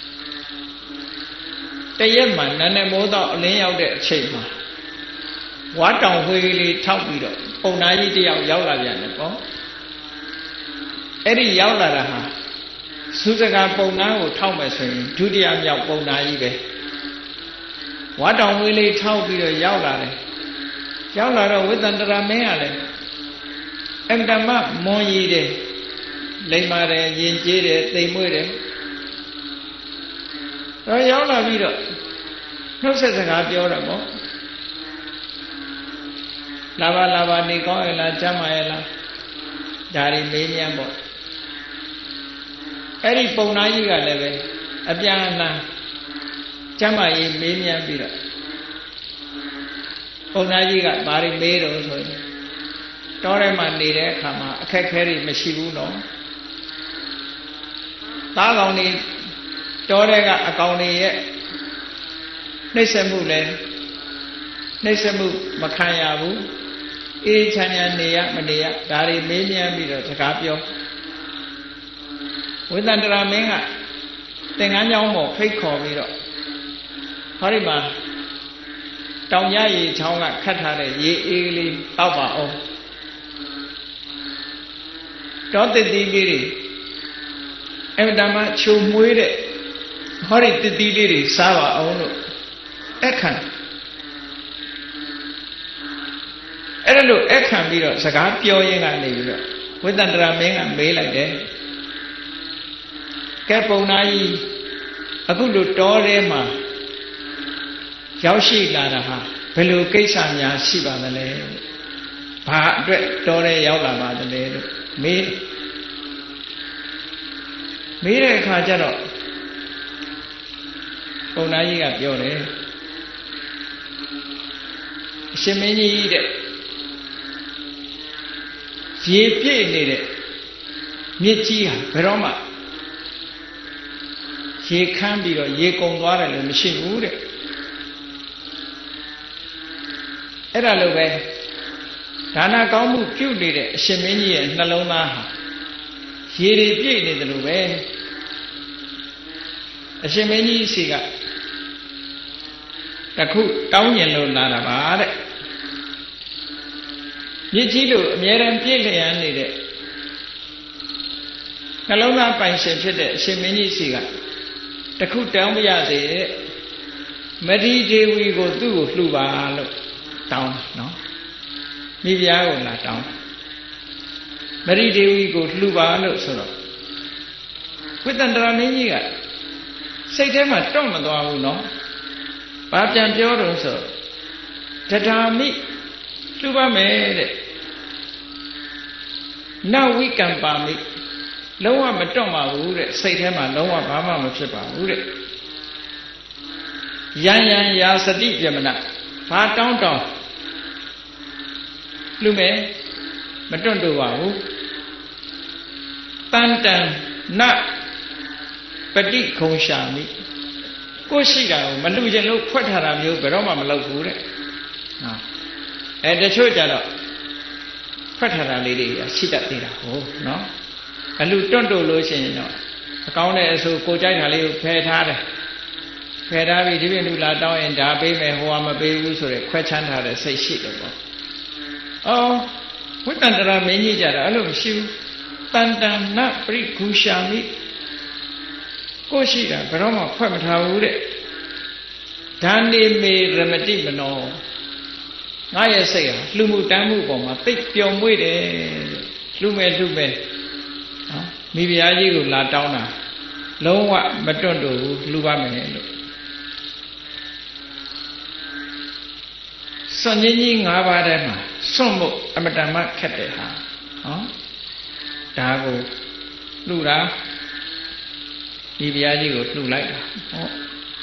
တရက်မှနန်းနဲ့မိုးတော့အလင်းရောက်တဲ့အချိန်မှာဝါတောင်ဝေးလေးထောက်ပြီးတော့ပုံနာကြီးတယောက်ရောက်လာပြန်တယ်ပေါ့အဲ့ဒီရောက်လာတာဟာသုစကာပုံနာကိုထောက်မယ်ဆိုရင်ဒုတိယမြောက်ပုံနာကြီးပဲဝါတောင်ဝေးလေးထောက်ပြီးတော့ရောက်လာတယ်ရောက်လာတော့ဝိသန္တရာမင်းကလည်းအမတမမွန်ကြီးတယ်လိမ္မာတယ်ယဉ်ကျေးတယ်သိမ်မွေ့တယ်တော့ရောက်လာပြီးတော့နှုတ်ဆက်စကားပြောတော့ပေါ့လာပါနေကောင်းရဲ့လားကျမ်းမာရဲ့လားဒါတွေမေးမြန်းပေါ့အဲ့ဒီပုံနာကြီးကလည်းပဲအပြန်အလှန်ကျမ်းမာရေးမေးမြန်းပြီးတော့ပုံနာကြီးကဘာတွေမေးတော့ဆိုရင်တောထဲမှာနေတဲ့အခါမှာအခက်ခဲတွေမရှိဘူးနော်သားကောင်တွေတောထဲကအကောင်တွေရဲ့နှိမ့်ဆက်မှုလည်းနှိမ့်ဆက်မှုမခံရဘူးအေးချမ်းချမ်းနေရမနေရဒါတွေမေးမြန်းပြီးတော့စကားပြောဝိသန္တရာမင်းကသင်္ကန်းကျောင်းပေါ်ဖိတ်ခေါ်ပြီးတော့ဟောဒီမှာတောင်ရရေချောင်းကခတ်ထားတဲ့ရေအေးလေးတောက်ပါအောင်တောတတိလေးတွေအမတမချုံမွေးတဲ့ဟောဒီတတိလေးတွေစားပါအောင်လို့အခန့်အဲ့ဒါလို့အခန့်ပြီးတော့စကားပြောရင်းကနေပြီးတော့ဝိသန္တရာမင်းကမေးလိုက်တယ်ကဲပုံနာကြီးအခုလိုတောထဲမှာရောက်ရှိလာတာဟာဘယ်လိုကိစ္စများရှိပါသလဲဘာအတွက်တောထဲရောက်လာပါသလဲလို့မေးတဲ့အခါကျတော့ပုံနာကြီးကပြောတယ်အရှင်မင်းကြီးတဲ့ရေပြည့်နေတဲ့မြစ်ကြီးဟာဘယ်တော့မှရေခမ်းပြီးတော့ရေကုန်သွားတယ်လို့မရှိဘူးတဲ့အဲ့ဒါလိုပဲဒါနကောင်းမှုပြုနေတဲ့အရှင်မင်းကြီးရဲ့နှလုံးသားဟာရေတွေပြည့်နေတယ်လို့ပဲအရှင်မင်းကြီးစီကတခုတောင်းကျင်လို့လာတာပါတဲ့မြစ်ကြီးလို့အမြဲတမ်းပြည့်လျံနေတဲ့နှလုံးသားပိုင်ရှင်ဖြစ်တဲ့အရှင်မင်းကြီးစီကတခုတောင်းပြရစေတဲ့မတိဒေဝီကိုသူ့ကိုလှူပါလို့တောင်းနော်မိဖုရားကိုလာတောင်းမတိဒေဝီကိုလှူပါလို့ဆိုတော့ဝိသန္တရာမင်းကြီးကစိတ်ထဲမှာတော့မသွားဘူးနော်ဘာပြန်ပြောတော့ဆိုတထာမိလှူပါမယ်တဲ့နဝိကံပါမိလုံးဝမတော့ပါဘူးတဲ့စိတ်ထဲမှာလုံးဝဘာမှမဖြစ်ပါဘူးတဲ့ယံယာစတိပြမနာဘာတောင်းလှူမယ်မတွန့်တော့ပါဘူးတန်တန်နပฏิခုံရှာမိကိုရှိတာကိုမလှူခြင်းလို့ဖွက်ထားတာမျိုးဘယ်တော့မှမလုပ်ဘူးတဲ့နော်တချို့ကြတော့ဖွက်ထားတာလေးတွေရှိတတ်သေးတာဟုတ်နော်အလှတွန့်တို့လို့ရှိရင်တော့အကောင်းတဲ့အဆိုကိုကြိုက်တာလေးကိုဖယ်ထားတယ်ဖယ်ထားပြီးဒီပြင်လူလာတောင်းရင်ဒါပေးမယ်ဟိုကမပေးဘူးဆိုတော့ခွဲချမ်းထားတဲ့စိတ်ရှိတယ်ပေါ့ဝိတန္တရာမင်းကြီးကြတာအဲ့လိုမရှိဘူးတန်တန်နပရိဂုရှာမိကိုရှိတာဘယ်တော့မှဖွက်မထားဘူးတဲ့ဒါနေမေရမတိမနောငါရဲ့စိတ်ဟာလှူမှုတမ်းမှုပေါ်မှာသိပျော်မွေ့တယ်လှူမယ်နော်မိဖုရားကြီးကိုလာတောင်းတာလုံးဝမတွန့်တော့ဘူးလှူပါမယ်လို့စွန့်ကြီး၅ပါးထဲမှာစွန့်ဖို့အမတန်မှခက်တယ်ဟာနော်ဒါကိုလှူတာမိဖုရားကြီးကိုလှူလိုက်တာဟော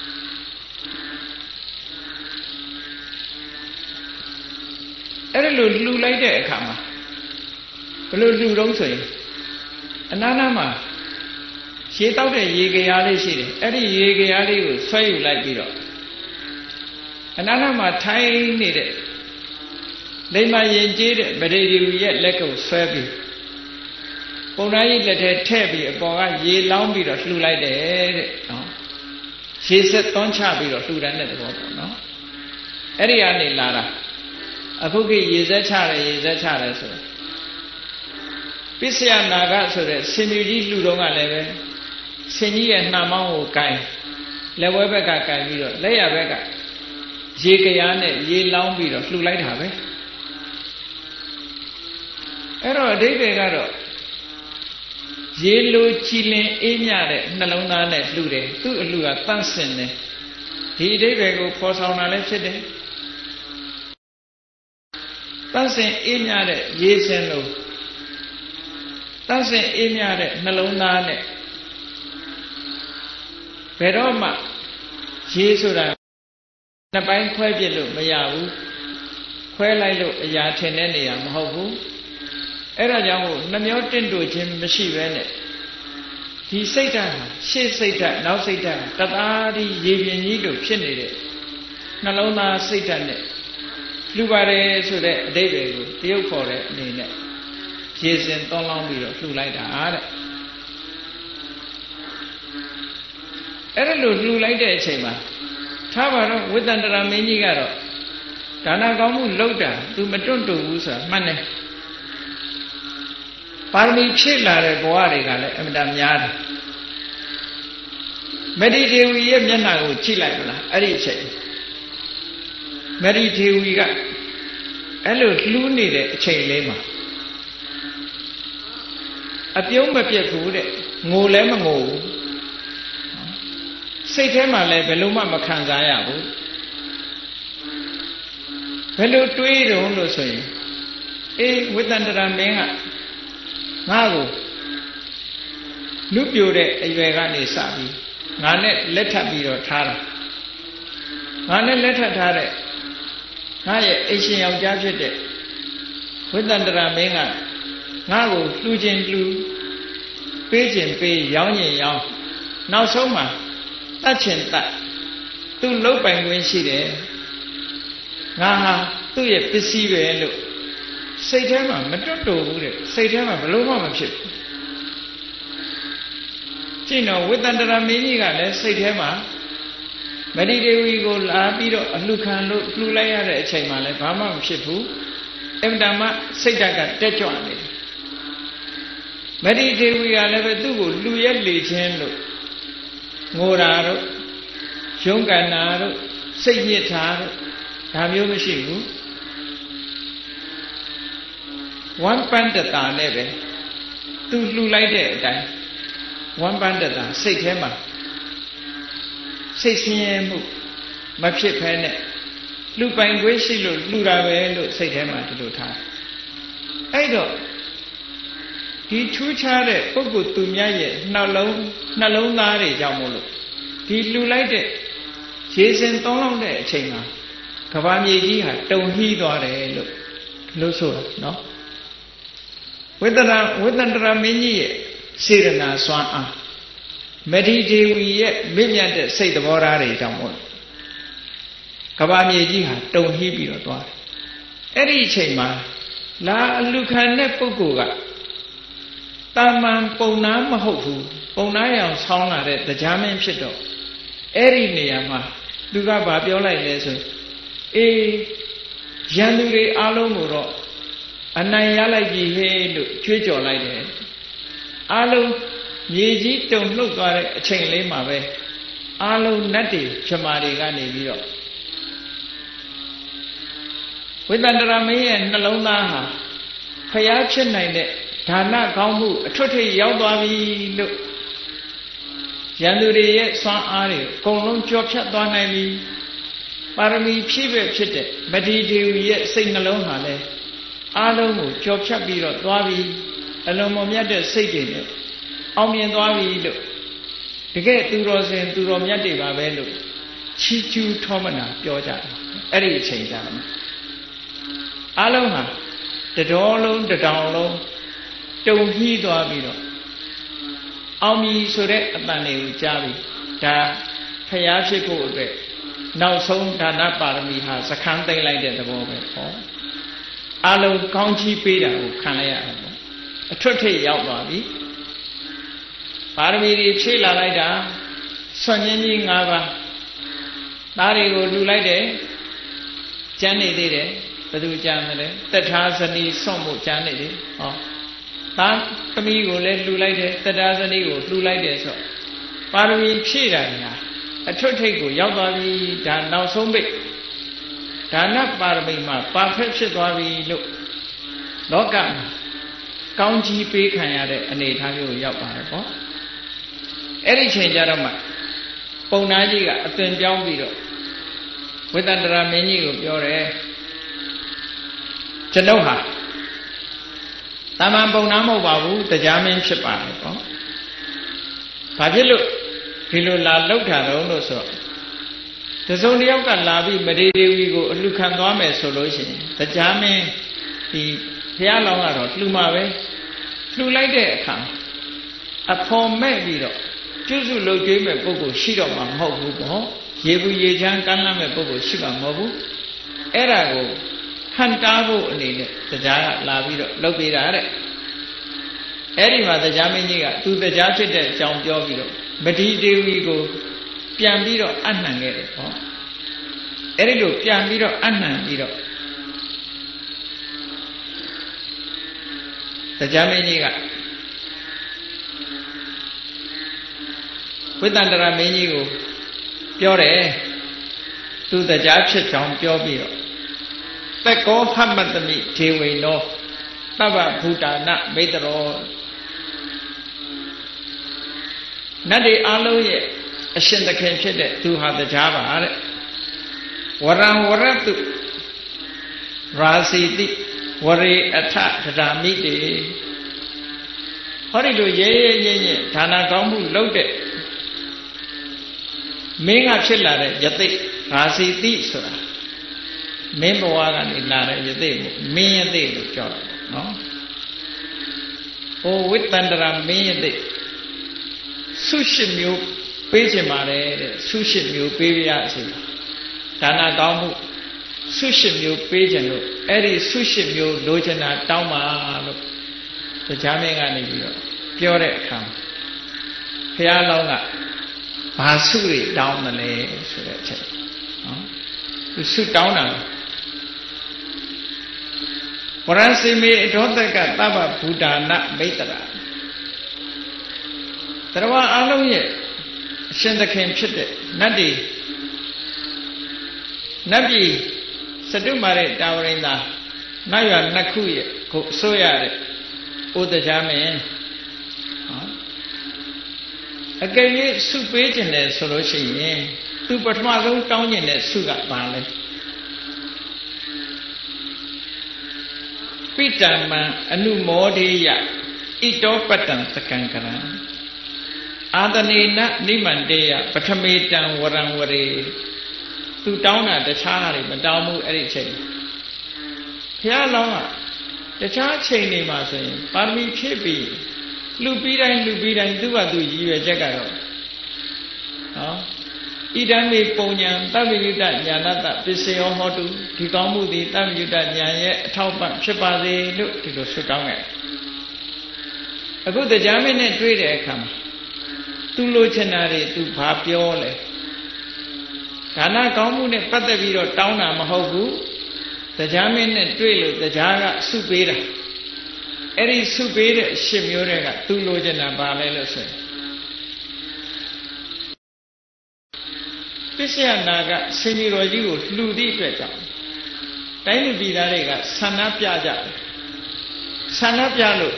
အဲ့ဒါလို့လှူလိုက်တဲ့အခါမှာဘယ်လိုလှူတော့ဆိုရင်အနားနားမှာရေတောက်တဲ့ရေကြရာလေးရှိတယ်အဲ့ဒီရေကြရာလေးကိုဆွဲယူလိုက်ပြီးတော့အနားနားမှာထိုင်နေတဲ့လိမ္မာရင်ကျေးတဲ့ဗရေဒီရဲ့လက်ကိုဆွဲပြီးပုံသားကြီးလက်ထဲထည့်ပြီးအပေါ်ကရေလောင်းပြီးတော့လှူလိုက်တယ်တဲ့နော်ရေဆက်သွန်းချပြီးတော့လှူတဲ့တဲ့ဘောပေါ့နော်အဲ့ဒီကနေလာတာအခုခေတ်ရေစက်ချတယ်ဆိုပစ္စယနာဂဆိုတဲ့ဆင်မြူကြီးလှူတော့ကလည်းပဲဆင်ကြီးရဲ့နှာမောင်းကိုကင်လက်ဝဲဘက်ကကင်ပြီးတော့လက်ရဘက်ကရေကရားနဲ့ရေလောင်းပြီးတော့လှူလိုက်တာပဲအဲ့တော့အဓိပ္ပာယ်ကတော့ရေလိုကြည်လင်အေးမြတဲ့နှလုံးသားနဲ့လှူတယ်သူ့အလှူကတန့်စင်တယ်ဒီအဓိပ္ပာယ်ကိုဖော်ဆောင်တာလည်းဖြစ်တယ်တန့်စင်အေးမြတဲ့ရေစင်လို့တန့်စင်အေးမြတဲ့နှလုံးသားနဲ့ဘယ်တော့မှရေဆိုတာနှစ်ပိုင်းခွဲပြစ်လို့မရဘူးခွဲလိုက်လို့အရာထင်တဲ့နေရာမဟုတ်ဘူးအဲ့ဒါကြောင့်မို့နှမျောတင့်တူခြင်းမရှိပဲနဲ့ဒီစိတ်ဓာတ်ရှေ့စိတ်ဓာတ်နောက်စိတ်ဓာတ်တသားဒီရေပြင်ကြီးတို့ဖြစ်နေတဲ့နှလုံးသားစိတ်ဓာတ်နဲ့လှူပါတယ်ဆိုတဲ့အဓိပ္ပာယ်ကိုတရုပ်ခေါ်တဲ့အနေနဲ့ရေစင်သွန်းလောင်းပြီးတော့လှူလိုက်တာတဲ့အဲ့ဒါလို့လှူလိုက်တဲ့အချိန်မှာထားပါတော့ဝိတ္တန္တရာမင်းကြီးကတော့ဒါနကောင်းမှုလုပ်တာ तू မတွန့်တူဘူးဆိုတာမှန်တယ်ပါရမီဖြည့်လာတဲ့ဘဝတွေကလည်းအမှန်တများတယ်မတိဒေဝီရဲ့မျက်နှာကိုကြည့်လိုက်မလားအဲ့ဒီအချိန်မတိဒေဝီကအဲ့လိုလှူးနေတဲ့အချိန်လေးမှာအပြုံးမပြတ်ဘူးတဲ့ငိုလည်းမငိုဘူးစိတ်ထဲမှာလည်းဘယ်လိုမှမခံစားရဘူးဘယ်လိုတွေးတုံးလို့ဆိုရင်ဝိတ္တန္တရာမင်းကငါ့ကိုလူပြိုတဲ့အရွယ်ကနေစပြီးငါနဲ့လက်ထပ်ပြီးတော့ထားတာငါနဲ့လက်ထပ်ထားတဲ့ငါရဲ့အိမ်ရှင်ယောက်ျားဖြစ်တဲ့ဝိတ္တန္တရာမင်းကငါ့ကိုလှူခြင်းလှူပေးခြင်းပေးရောင်းခြင်းရောင်းနောက်ဆုံးမှာတတ်ခြင်းတတ်သူ့လုတ်ပိုင်ခွင့်ရှိတယ်ငါဟာသူ့ရဲ့ပစ္စည်းပဲလို့စိတ်ထဲမှာမတွတ်တူဘူးတဲ့စိတ်ထဲမှာဘလို့မှမဖြစ်ဘူးကြည့်တော့ဝိတ္တန္တရာမင်းကြီးကလည်းစိတ်ထဲမှာမတိဒေဝီကိုလာပြီးတော့အလှခံလို့လှူလိုက်ရတဲ့အချိန်မှာလည်းဘာမှမဖြစ်ဘူးအမှန်တမ်းစိတ်ဓာတ်ကတက်ကြွနေတယ်မတိဒေဝီကလည်းပဲသူ့ကိုလှူရက်လေခြင်းလို့ငိုတာတို့ရုန်းကန်တာတို့စိတ်ညစ်တာတို့ဒါမျိုးမရှိဘူးဝမ်းပန်းတတာနဲ့ပဲသူလှူလိုက်တဲ့အတိုင်းဝမ်းပန်းတတာစိတ်ထဲမှာစိတ်ဆင်းရဲမှုမဖြစ်ဖဲနဲ့လှူပိုင်ခွင့်ရှိလို့လှူတာပဲလို့စိတ်ထဲမှာဒီလိုထားအဲ့တော့ဒီထူးခြားတဲ့ပုဂ္ဂိုလ်သူများရဲ့နှလုံးသားတွေကြောင့်မို့လို့ဒီလှူလိုက်တဲ့ရေစင်သုံးလောက်တဲ့အချိန်မှာကဘာမြေကြီးဟာတုန်လှီးသွားတယ်လို့ဆိုတာနော်ဝိတ္တန္တရာမင်းကြီးရဲ့စေရနာစွမ်းအားမတိဒေဝီရဲ့မြင့်မြတ်တဲ့စိတ်သဘောထားတွေကြောင့်မို့ကဘာမြေကြီးဟာတုန်လှီးပြီးတော့သွားတယ်အဲ့ဒီအချိန်မှာလာအလူခံတဲ့ပုဂ္ဂိုလ်ကတာမန်ပုံနာမဟုတ်ဘူးပုံနာရောင်ဆောင်းလာတဲ့တရားမင်းဖြစ်တော့အဲ့ဒီနေရာမှာသူကဘာပြောလိုက်လဲဆိုရန်သူတွေအားလုံးကိုတော့အနိုင်ရလိုက်ပြီဟဲ့လို့ကြွေးကြော်လိုက်တယ်အားလုံးမြေကြီးတုန်လှုပ်သွားတဲ့အချိန်လေးမှာပဲအားလုံးနတ်တွေဖြမာတွေကနေပြီးတော့ဝိတ္တန္တရာမင်းရဲ့နှလုံးသားဟာဖျားဖြစ်နိုင်တဲ့ဒါနကောင်းမှုအထွတ်ထိပ်ရောက်သွားပြီလို့ရန်သူတွေရဲ့စွမ်းအားတွေအကုန်လုံးကြော်ဖြတ်သွားနိုင်ပြီပါရမီဖြည့်ပဲဖြစ်တဲ့မတိဒေဝီရဲ့စိတ်နှလုံးဟာလည်းအားလုံးကိုကြော်ဖြတ်ပြီးတော့သွားပြီအလုံးမမြတ်တဲ့စိတ်တွေနဲ့အောင်မြင်သွားပြီလို့တကယ်သူတော်စင်သူတော်မြတ်တွေပါပဲလို့ချီးကျူးထောမနာပြောကြတယ်အဲ့ဒီအချိန်ကြာမှာအားလုံးဟာတတော်လုံးတတောင်လုံးတုံလှီးသွားပြီးတော့အောင်ပြီဆိုတဲ့အတန်တွေကိုကြားပြီဒါဖျားဖြစ်ဖို့အတွက်နောက်ဆုံးဒါနပါရမီဟာစခန်းသိမ့်လိုက်တဲ့သဘောပဲဟောအလုံးကောင်းချီးပေးတာကိုခံလိုက်ရတယ်ပေါ့အထွတ်ထိပ်ရောက်သွားပြီပါရမီတွေဖြည့်လာလိုက်တာဆွမ်းခြင်းကြီး၅ပါးသားတွေကိုလှူလိုက်တယ်ကျမ်းနေသေးတယ်ဘယ်သူကြံတယ်တထာဇနီစွန့်မှုကြံနေတယ်ဟောဒါသမီးကိုလည်းလှူလိုက်တယ်တထာဇနီကိုလှူလိုက်တယ်ဆိုပါရမီဖြည့်တာညာအထွတ်ထိပ်ကိုရောက်သွားပြီဒါနောက်ဆုံးပိတ်ဒါနပါရမီမှာပါဖက်ဖြစ်သွားပြီလို့လောကမှာကောင်းကြီးပေးခံရတဲ့အနေအထားမျိုးကိုရောက်ပါတယ်ပေါ့အဲ့ဒီချိန်ကျတော့မှပုံနာကြီးကအသွင်ပြောင်းပြီးတော့ဝိတ္တန္တရာမင်းကြီးကိုပြောတယ်ကျွန်ုပ်ဟာတာမန်ပုံနာမဟုတ်ပါဘူးတရားမင်းဖြစ်ပါတယ်ပေါ့ဘာဖြစ်လို့ဒီလိုလာလောက်တာတော့လို့ဆိုတော့တစုံတစ်ယောက်ကလာပြီးမဒေဒေဝီကိုအလှခံသွားမယ်ဆိုလို့ရှိရင်တရားမင်းဒီဘုရားလောင်းကတော့လှူမှာပဲလှူလိုက်တဲ့အခါအဖော်မဲ့ပြီးတော့ကျွစုလုပ်ကျွေးမဲ့ပုဂ္ဂိုလ်ရှိတော့မှာမဟုတ်ဘူးပေါ့ရေဘူးရေချမ်းကမ်းလှမ်းမဲ့ပုဂ္ဂိုလ်ရှိမှာမဟုတ်ဘူးအဲ့ဒါကိုဟန်တားဖို့အနေနဲ့တရားကလာပြီးတော့လုပ်ပေးတာတဲ့အဲ့ဒီမှာတရားမင်းကြီးကသူတရားဖြစ်တဲ့အကြောင်းပြောပြီးတော့မဒီဒေဝီကိုပြန်ပြီးတော့အနှံခဲ့တယ်ပေါ့အဲ့ဒီလိုပြန်ပြီးတော့အနှံပြီးတော့တရားမင်းကြီးကဝိတ္တန္တရာမင်းကြီးကိုပြောတယ်သူတရားဖြစ်ကြောင်းပြောပြီးတော့သက္ကောဟမတမိဒေဝိနောသဗ္ဗဘူတာနမေတ္တရောနတ်တွေအလုံးရဲ့အရှင်သခင်ဖြစ်တဲ့သူဟာတရားပါတဲ့ဝရံဝရတုရာစီတိဝရေအထဒရာမိတေဟောဒီလိုရဲရဲရဲရဲဌာနကောင်းမှုလုပ်တဲ့မင်းကဖြစ်လာတဲ့ယသိရာစီတိဆိုတာမင်းဘဝကနေလာတဲ့ယသိကိုမင်းယသိလို့ပြောတာနော်။အိုဝိတ္တန္တရာမင်းယသိဆုရှိမျိုးပေးချင်ပါတယ်တဲ့ဆုရှိမျိုးပေးပြရစီဒါနကောင်းမှုဆုရှိမျိုးပေးချင်လို့အဲ့ဒီဆုရှိမျိုးလိုချင်တာတောင်းပါလို့တရားမင်းကနေပြီးတော့ပြောတဲ့အခါဘုရားလောင်းကဘာဆုတွေတောင်းတယ်လဲဆိုတဲ့အချက်နော်သူဆုတောင်းတာဝရစီမေအထောတကသဗ္ဗဘူတာနမိတ္တရာတရားအလုံးရဲ့အရှင်သခင်ဖြစ်တဲ့နတ်ပြည်စတုမာရတာဝရိန္ဒာနတ်ရွာနှစ်ခုရဲ့ကိုအစိုးရတဲ့ဥဒကြမင်းအကယ်၍ဆုပေးခြင်းတယ်ဆိုလို့ရှိရင်သူပထမဆုံးတောင်းကျင်တဲ့ဆုကဘာလဲပိတံမံအနုမောဒေယဣတောပတံသကံကရံအာတနေနနိမန္တေယပထမေတံဝရံဝရေသူတောင်းတာတခြားတွေမတောင်းဘူးအဲ့ဒီချိန်ဘုရားလောင်းကတခြားချိန်တွေမှာဆိုရင်ပါရမီဖြည့်ပြီးလူပြီးတိုင်းသူကသူရည်ရွယ်ချက်ကတော့နော်ဣဒံမေပုံညာတဗ္ဗယုတညာနတပစ္စယောဟောတုဒီကောင်းမှုသည်တဗ္ဗယုတညာရဲ့အထောက်ပံ့ဖြစ်ပါစေလို့ဒီလိုဆုတောင်းခဲ့အခုတရားမင်းနဲ့တွေ့တဲ့အခါမှာသူလိုချင်တာတွေသူဘာပြောလဲဒါနကောင်းမှုနဲ့ပတ်သက်ပြီးတော့တောင်းတာမဟုတ်ဘူးတရားမင်းနဲ့တွေ့လို့တရားကဆုပေးတာအဲ့ဒီဆုပေးတဲ့ရှစ်မျိုးတွေကသူလိုချင်တာဘာလဲလို့ဆိုရင်ပစ္စယနာကဆင်ကြီးတော်ကြီးကိုလှူသည့်အတွက်ကြောင့်တိုင်းလူပြည်သားတွေကဆန္ဒပြကြတယ်ဆန္ဒပြလို့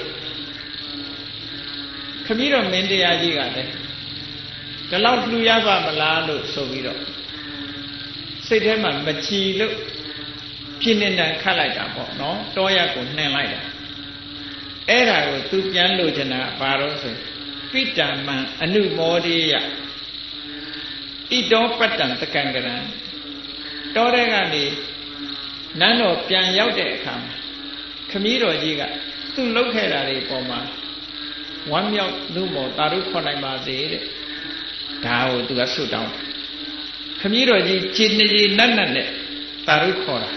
ခမည်းတော်မင်းတရားကြီးကလည်းဒီလောက်လှူရပါမလားလို့ဆိုပြီးတော့စိတ်ထဲမှာမကြည်လို့ပြင်းနေတာခတ်လိုက်တာပေါ့နော်တောရကိုနှင်လိုက်တာအဲ့ဒါကိုသူပြန်လို့ချင်တာဘာလို့ဆိုပိတံမံအနုမောဒေယဣတောပတ္တံတကံကရံတောတဲ့ကနေနန်းတော်ပြန်ရောက်တဲ့အခါမှာခမည်းတော်ကြီးကသူ့လုပ်ခဲ့တာတွေပေါ်မှာဝမ်းမြောက်လို့မောတာရုခေါ်နိုင်ပါစေတဲ့ဒါကိုသူကဆုတောင်းခမည်းတော်ကြီးခြေနေကြီးနတ်နဲ့တာရုခေါ်တာ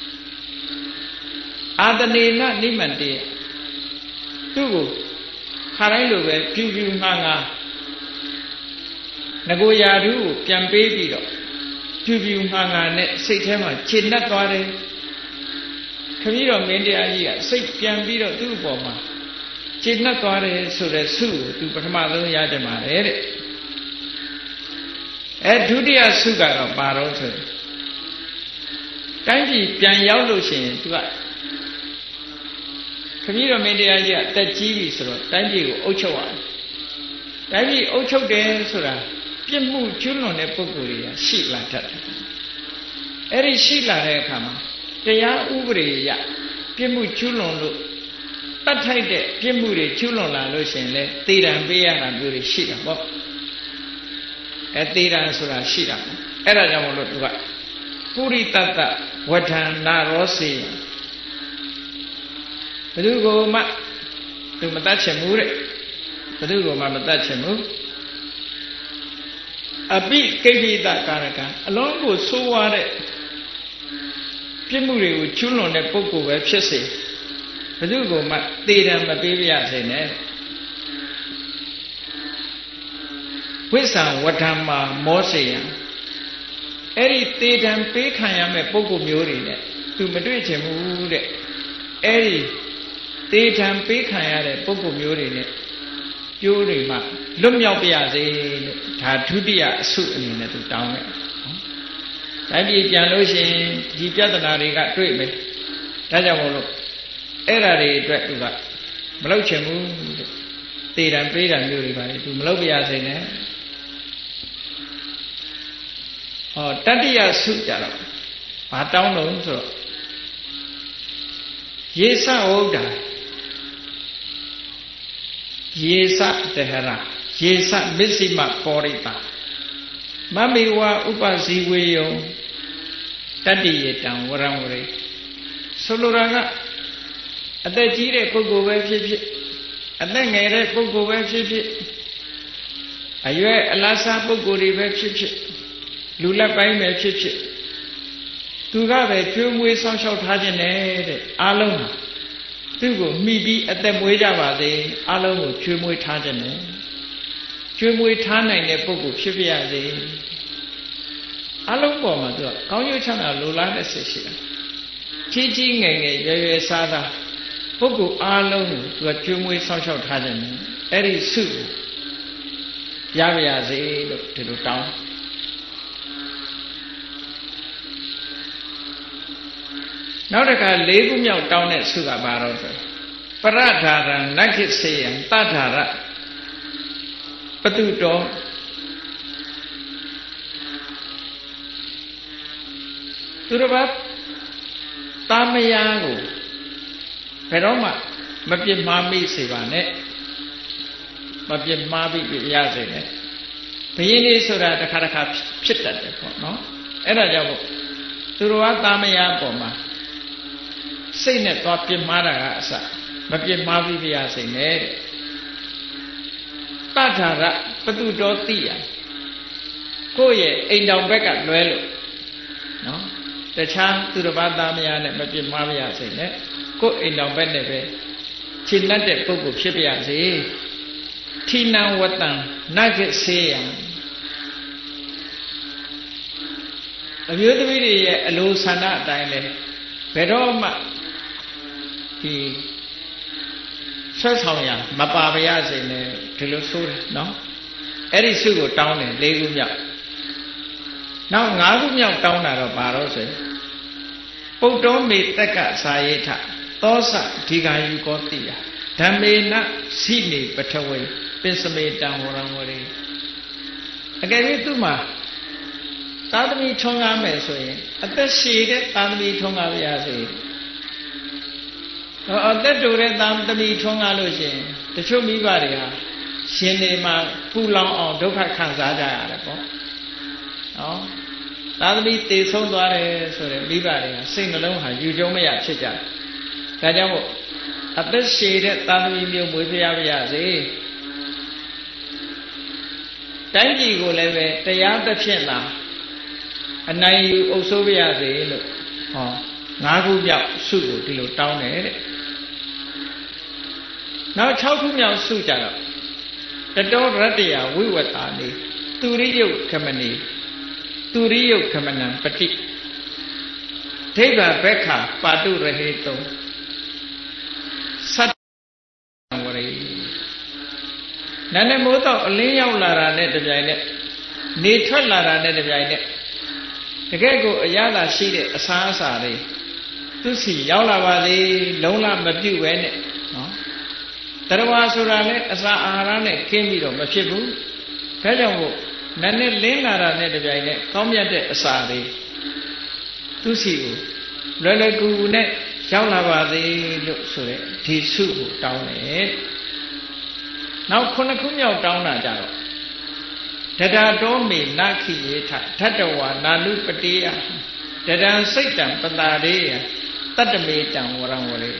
အာတနေနနိမန္တေသူ့ကိုခါတိုင်းလိုပဲပြူပြူငှားငှားငကိုရာဓုကိုပြန်ပေးပြီးတော့ပြူပြူငှားငှားနဲ့စိတ်ထဲမှာခြေနှက်သွားတယ်ခမည်းတော်မင်းတရားကြီးကစိတ်ပြန်ပြီးတော့သူ့အပေါ်မှာကျေနပ်သွားတယ်ဆိုတဲ့ဆုကိုသူပထမဆုံးရကြမှာလေတဲ့ဒုတိယဆုကတော့ပါတော့ဆိုတိုင်းပြည်ပြန်ရောက်လို့ရှိရင်သူကခမည်းတော်မင်းတရားကြီးကတက်ကြီးပြီဆိုတော့တိုင်းပြည်ကိုအုပ်ချုပ်ရတယ်တိုင်းပြည်အုပ်ချုပ်တယ်ဆိုတာပြစ်မှုကျွလွန်တဲ့ပုဂ္ဂိုလ်တွေကရှိလာတတ်တယ်အဲ့ဒီရှိလာတဲ့အခါမှာတရားဥပဒေရပြစ်မှုကျွလွန်လို့တတ်ထိုက်တဲ့ပြစ်မှုတွေကျွလွန်လာလို့ရှိရင်လေသေဒဏ်ပေးရတာမျိုးတွေရှိတာပေါ့သေဒဏ်ဆိုတာရှိတာပေါ့အဲ့ဒါကြောင့်မလို့သူကပုရိတတ္တဝဋ္ဌာနာရောစေဘယ်သူကိုမှသူမတတ်ချင်ဘူးတဲ့ဘယ်သူကိုမှမတတ်ချင်ဘူးအပိကိဋ္ဌိတကာရကံအလုံးကိုဆိုးဝါးတဲ့ပြစ်မှုတွေကိုကျွလွန်တဲ့ပုဂ္ဂိုလ်ပဲဖြစ်စေဘယ်သူကိုမှသေဒဏ်မပေးပြရစေနဲ့ဝိသံဝဋ္ဌံမှာမောစေယံအဲ့ဒီသေဒဏ်ပေးခံရမယ့်ပုဂ္ဂိုလ်မျိုးတွေနဲ့သူမတွေ့ချင်ဘူးတဲ့အဲ့ဒီသေဒဏ်ပေးခံရတဲ့ပုဂ္ဂိုလ်မျိုးတွေနဲ့ကျိုးတွေမှလွတ်မြောက်ပြရစေလို့ဒါဒုတိယအဆုအနေနဲ့သူတောင်းတယ်။ဒါပြည်ပြန်လို့ရှိရင်ဒီပြဿနာတွေကတွေ့မယ်။ဒါကြောင့်မို့လို့အဲ့ဓာတွေအတွက်သူကမလုပ်ချင်ဘူးတဲ့။သေဒဏ်ပေးတာမျိုးတွေပါလေသူမလုပ်ပြရစေနဲ့။ဟောတတိယဆုကြတော့ဘာတောင်းလို့ဆိုတော့ယေသဟုတ်တာယေသတဟရယေသမစ္စိမပောရိတာမမေဝဥပဇီဝေယံတတ္တိယတံဝရံဝရေဆိုလိုတာကအသက်ကြီးတဲ့ပုဂ္ဂိုလ်ပဲဖြစ်ဖြစ်အသက်ငယ်တဲ့ပုဂ္ဂိုလ်ပဲဖြစ်ဖြစ်အရွယ်အလတ်စားပုဂ္ဂိုလ်တွေပဲဖြစ်ဖြစ်လူလက်ပိုင်းပဲဖြစ်ဖြစ်သူကပဲကျွေးမွေးဆောင်းရှောက်ထားခြင်းနဲ့တဲ့အားလုံးဟာသူ့ကိုမှီပြီးအသက်မွေးကြပါစေအားလုံးကိုကျွေးမွေးထားခြင်းနဲ့ကျွေးမွေးထားနိုင်တဲ့ပုဂ္ဂိုလ်ဖြစ်ပြရစေအားလုံးပေါ်မှာသူကကောင်းကျိုးချမ်းသာလိုလားတဲ့စိတ်ရှိတာကြီးကြီးငယ်ငယ်ရွယ်ရွယ်စားစားပုဂ္ဂိုလ်အားလုံးကိုသူကကျွေးမွေးဆောင်းရှောက်ထားခြင်းနဲ့အဲ့ဒီစုရပါရစေလို့ဒီလိုတောင်းနောက်တစ်ခါ၄ခုမြောက်တောင်းတဲ့ဆုကဘာတော့ဆိုပရထာရံနခိစေယံတထာရပတုတောသူတစ်ပါးတာမယာကိုဘယ်တော့မှမပြစ်မှားမိစေပါနဲ့မပြစ်မှားပြီးပြရစေနဲ့ဘယင်းလေးဆိုတာတစ်ခါတစ်ခါဖြစ်တတ်တယ်ပေါ့နော်အဲ့ဒါကြောင့်သူတော်ကတာမယာပေါ်မှာစိတ်နဲ့သွားပြစ်မှားတာကအစမပြစ်မှားပြီးပြရစေနဲ့တထာရပတုတောတိယကိုယ့်ရဲ့အိမ်တော်ဘက်ကလွဲလို့နော်တခြားသူတစ်ပါးသားမယားနဲ့မပြစ်မှားပြရစေနဲ့ကိုယ့်အိမ်တော်ဘက်နဲ့ပဲခြေလက်တဲ့ပုဂ္ဂိုလ်ဖြစ်ပြရစေဌိနံဝတံနဂစေယံအမျိုးသမီးတွေရဲ့အလိုဆန္ဒအတိုင်းလဲဘယ်တော့မှဒီဆွဲဆောင်ရမပါပါရစေနဲ့ဒီလိုဆိုတယ်နော်အဲ့ဒီစုကိုတောင်းတယ်၄ခုမြောက်နောက်၅ခုမြောက်တောင်းတာတော့ဘာလို့ဆိုရင်ပုတ္တောမေတက္ကစာယေထသောစဒီဃာယုကောတိယဓမ္မေနစိနေပထဝေပစ္စမေတံဝရံဝရေအကယ်၍သူ့မှာသာသမီထွန်းကားမယ်ဆိုရင်အသက်ရှည်တဲ့သာသမီထွန်းကားပါရစေအသက်တူတဲ့သာသမီထွန်းကားလို့ရှိရင်တချို့မိဘတွေဟာရှင်နေမှာပူလောင်အောင်ဒုက္ခခံစားကြရတယ်ပေါ့နော်သာသမီတည်ဆုံးသွားတယ်ဆိုရင်မိဘတွေကစိတ်နှလုံးဟာယူကျုံမရဖြစ်ကြတယ်ဒါကြောင့်မို့အသက်ရှည်တဲ့သာသမီမျိုးမွေးပြရပါရစေတိုင်းပြည်ကိုလည်းပဲတရားသဖြင့်သာအနိုင်ယူအုပ်စိုးပါရစေလို့ဟော၅ခုမြောက်စုကိုဒီလိုတောင်းတယ်တဲ့နောက်6ခုမြောက်စုကြတော့တတောရတ္တယဝိဝတ္တာနေသူရိယုခမဏီသူရိယုခမနံပတိဒိဗ္ဗဘက္ခပါတုရဟေတုံသတ္တဝရိနာနဲ့မိုးတော့အလင်းရောက်လာတာနဲ့တပြိုင်နက်နေထွက်လာတာနဲ့တပြိုင်နက်တကယ်ကိုအရသာရှိတဲ့အစားအစာတွေသူစီရောက်လာပါသေးလုံးလမပြုတ်ပဲနဲ့နော်တရားဆိုတာလည်းအစာအာဟာရနဲ့ခင်းပြီးတော့မဖြစ်ဘူးဒါကြောင့်မို့နာနဲ့လင်းလာတာနဲ့တပြိုင်နက်ကောင်းမြတ်တဲ့အစာတွေသူစီကိုလွယ်လွယ်ကူကူနဲ့ရောက်လာပါသေးလို့ဆိုရဲဒီစုကိုတောင်းတယ်နောက်ခုနှစ်ခုမြောက်တောင်းတာကြတော့တတတော်မေနာခိယေထဓတ္တဝါနာနုပတိယတတံစိတ်တံပတာရေယတတ္တမေတံဝရံဝရေ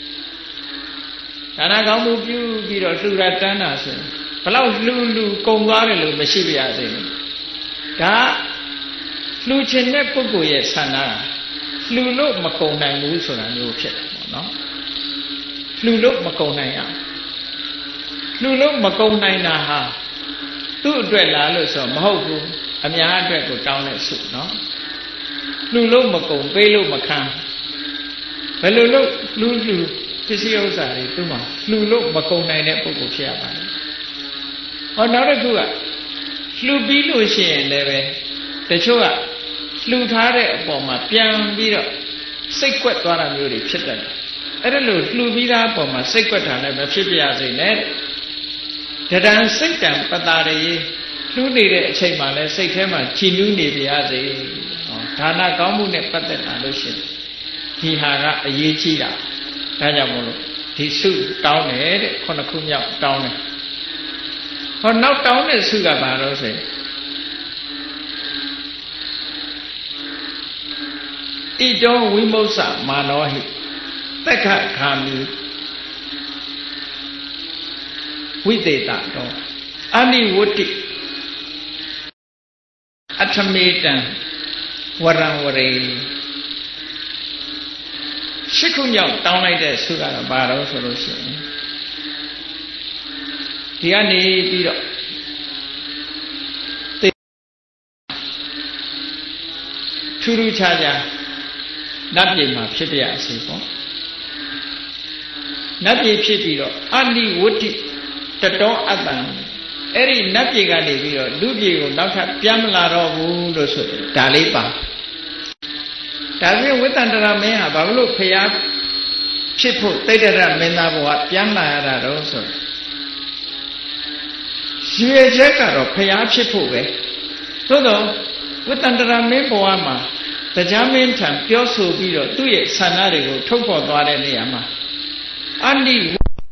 ဒါနကောင်းမှုပြုပြီးတော့လှူတာတန်းတာဆိုရင်ဘလောက်လှူကုံသွားတယ်လို့မရှိပါစေနဲ့ဒါလှူခြင်းတဲ့ပုဂ္ဂိုလ်ရဲ့ဆန္ဒလှူလို့မကုံနိုင်ဘူးဆိုတာမျိုးဖြစ်တယ်ပေါ့နော်လှူလို့မကုံနိုင်အောင်လှူလို့မကုံနိုင်တာဟာသူ့အတွက်လားလို့ဆိုမဟုတ်ဘူးအများအတွက်ကိုတောင်းတဲ့စုနော်လှူလို့မကုံပေးလို့မခံဘယ်လိုလုပ်လှူပစ္စည်းဥစ္စာတွေသူ့မှာလှူလို့မကုံနိုင်တဲ့ပုဂ္ဂိုလ်ဖြစ်ရပါတယ်ဟောနောက်တစ်ခုကလှူပြီးလို့ရှိရင်လည်းပဲတချို့ကလှူထားတဲ့အပေါ်မှာပြန်ပြီးတော့စိတ်ကွက်သွားတာမျိုးတွေဖြစ်တတ်တယ်အဲ့ဒါလို့လှူပြီးသားအပေါ်မှာစိတ်ကွက်တာလည်းမဖြစ်ပြရစေနဲ့တဒံစိတ်တံပတာရေလှူနေတဲ့အချိန်မှာလည်းစိတ်ထဲမှာကြည်နူးနေပြရစေဒါနကောင်းမှုနဲ့ပတ်သက်တာလို့ရှိရင်ဒီဟာကအရေးကြီးတာဒါကြောင့်မို့လို့ဒီစုတောင်းတယ်တဲ့ခုနှစ်ခုမြောက်တောင်းတယ်ဟောနောက်တောင်းတဲ့စုကဘာလို့ဆိုရင်ဣတောဝိမု ssa မာနောဟိတက္ခခာမိဝိသေတတောအနိဝတ္တိအထမေတံဝရံဝရေရှစ်ခုမြောက်တောင်းလိုက်တဲ့ဆုကတော့ဘာလို့ဆိုလို့ရှိရင်ဒီကနေပြီးတော့ထူးထူးခြားခြားနတ်ပြည်မှာဖြစ်ပြရစီပေါ့နတ်ပြည်ဖြစ်ပြီးတော့အနိဝတ္တိတတောအတ္တံအဲ့ဒီနတ်ပြည်ကနေပြီးတော့လူပြည်ကိုနောက်ထပ်ပြန်မလာတော့ဘူးလို့ဆိုတယ်ဒါလေးပါဒါဖြင့်ဝိတန္တရမင်းဟာဘာလို့ဖျားဖြစ်ဖို့တိတ္တရမင်းသားဘဝပြန်လာရတာတော့ဆိုရွေချက်ကတော့ဖျားဖြစ်ဖို့ပဲသို့တော့ဝိတန္တရမင်းဘဝမှာတရားမင်းထံပြောဆိုပြီးတော့သူ့ရဲ့ဆန္ဒတွေကိုထုတ်ဖော်သွားတဲ့နေရာမှာအန္တိ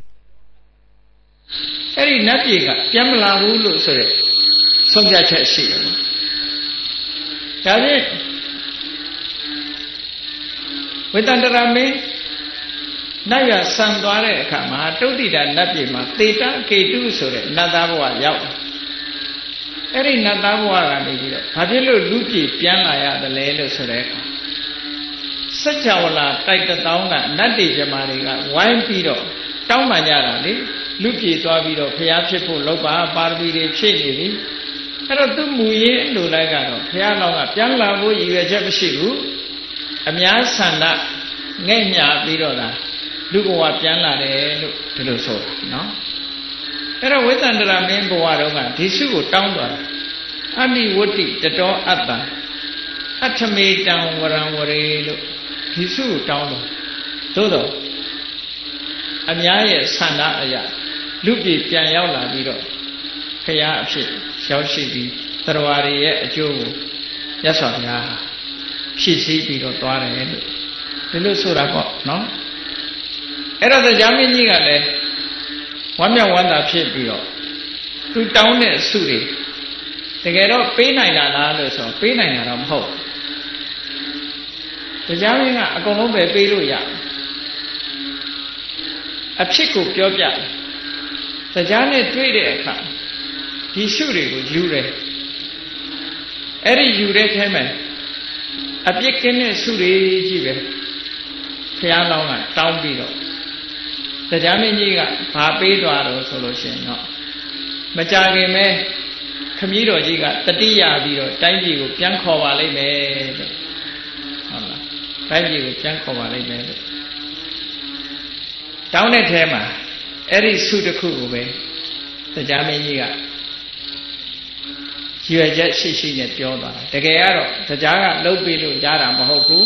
အဲ့ဒီနတ်ပြည်ကပြန်မလာဘူးလို့ဆိုရက်ဆုံးဖြတ်ချက်ရှိတယ်ဒါဖြင့်ဝိတန္တရမင်းနတ်ရဆံသွားတဲ့အခါမှာတုတ်တိတာနတ်ပြည်မှာသေတကေတုဆိုတဲ့နတ်သားဘဝရောက်အဲ့ဒီနတ်သားဘဝကနေပြီးတော့ဘာဖြစ်လို့လူပြည်ပြန်လာရတယ်လဲလို့ဆိုတဲ့အခါစัจ java လာတိုက်တောင်းကနတ်တေဇမာတွေကဝိုင်းပြီးတော့တောင်းပန်ကြတာလေလူပြည်သွားပြီးတော့ဖျားဖြစ်ဖို့လောက်ပါပါရမီတွေဖြည့်နေပြီအဲ့တော့သူ့မူရင်းလိုလိုက်ကတော့ဘုရားလောင်းကပြန်လာဖို့ရည်ရွယ်ချက်မရှိဘူးအများဆန္ဒငဲ့မြပြီးတော့လားလူဘဝပြန်လာတယ်လို့ဒီလိုဆိုတာနော်အဲ့တော့ဝိသန္တရမင်းဘဝတော့ကဒီစုကိုတောင်းသွားတယ်အနိဝတ္တိတတောအတ္တအထမေတံဝရံဝရေလို့ဒီစုကိုတောင်းတော့သို့တော့အများရဲ့ဆန္ဒအရာလူပြည်ပြန်ရောက်လာပြီးတော့ခရီးအဖြစ်ရောက်ရှိပြီးသရဝါတွေရဲ့အကျိုးကိုရသော်ဘုရားဖြည့်ဆည်းပြီးတော့သွားတယ်လို့ဒီလိုဆိုတာပေါ့နော်အဲ့တော့တရားမင်းကြီးကလည်းဝမ်းမြောက်ဝမ်းသာဖြစ်ပြီးတော့သူတောင်းတဲ့ဆုတွေတကယ်တော့ပေးနိုင်တာလားလို့ဆိုပေးနိုင်တာတော့မဟုတ်တရားမင်းကအကုန်လုံးပဲပေးလို့ရအဖြစ်ကိုပြောပြတယ်တရားနဲ့တွေ့တဲ့အခါဒီရှုတွေကိုယူတယ်အဲ့ဒီယူတဲ့ထဲမှာအပြစ်ကင်းတဲ့ရှုတွေကြီးပဲဘုရားလောင်းကတောင်းပြီးတော့တရားမင်းကြီးကဘာပေးသွားတော့ဆိုလို့ရှိရင်တော့မကြခင်ပဲခမည်းတော်ကြီးကတတိယပြီးတော့တိုင်းပြည်ကိုပြန်ခေါ်ပါလိမ့်မယ်တဲ့ဟုတ်လားတိုင်းပြည်ကိုပြန်ခေါ်ပါလိမ့်မယ်လို့တောင်းတဲ့ထဲမှာအဲ့ဒီဆုတစ်ခုကိုပဲတရားမင်းကြီးကရွယ်ချက်ရှိနဲ့ပြောသွားတာတကယ်ကတော့တရားကလှုပ်ပြီးလို့ရတာမဟုတ်ဘူး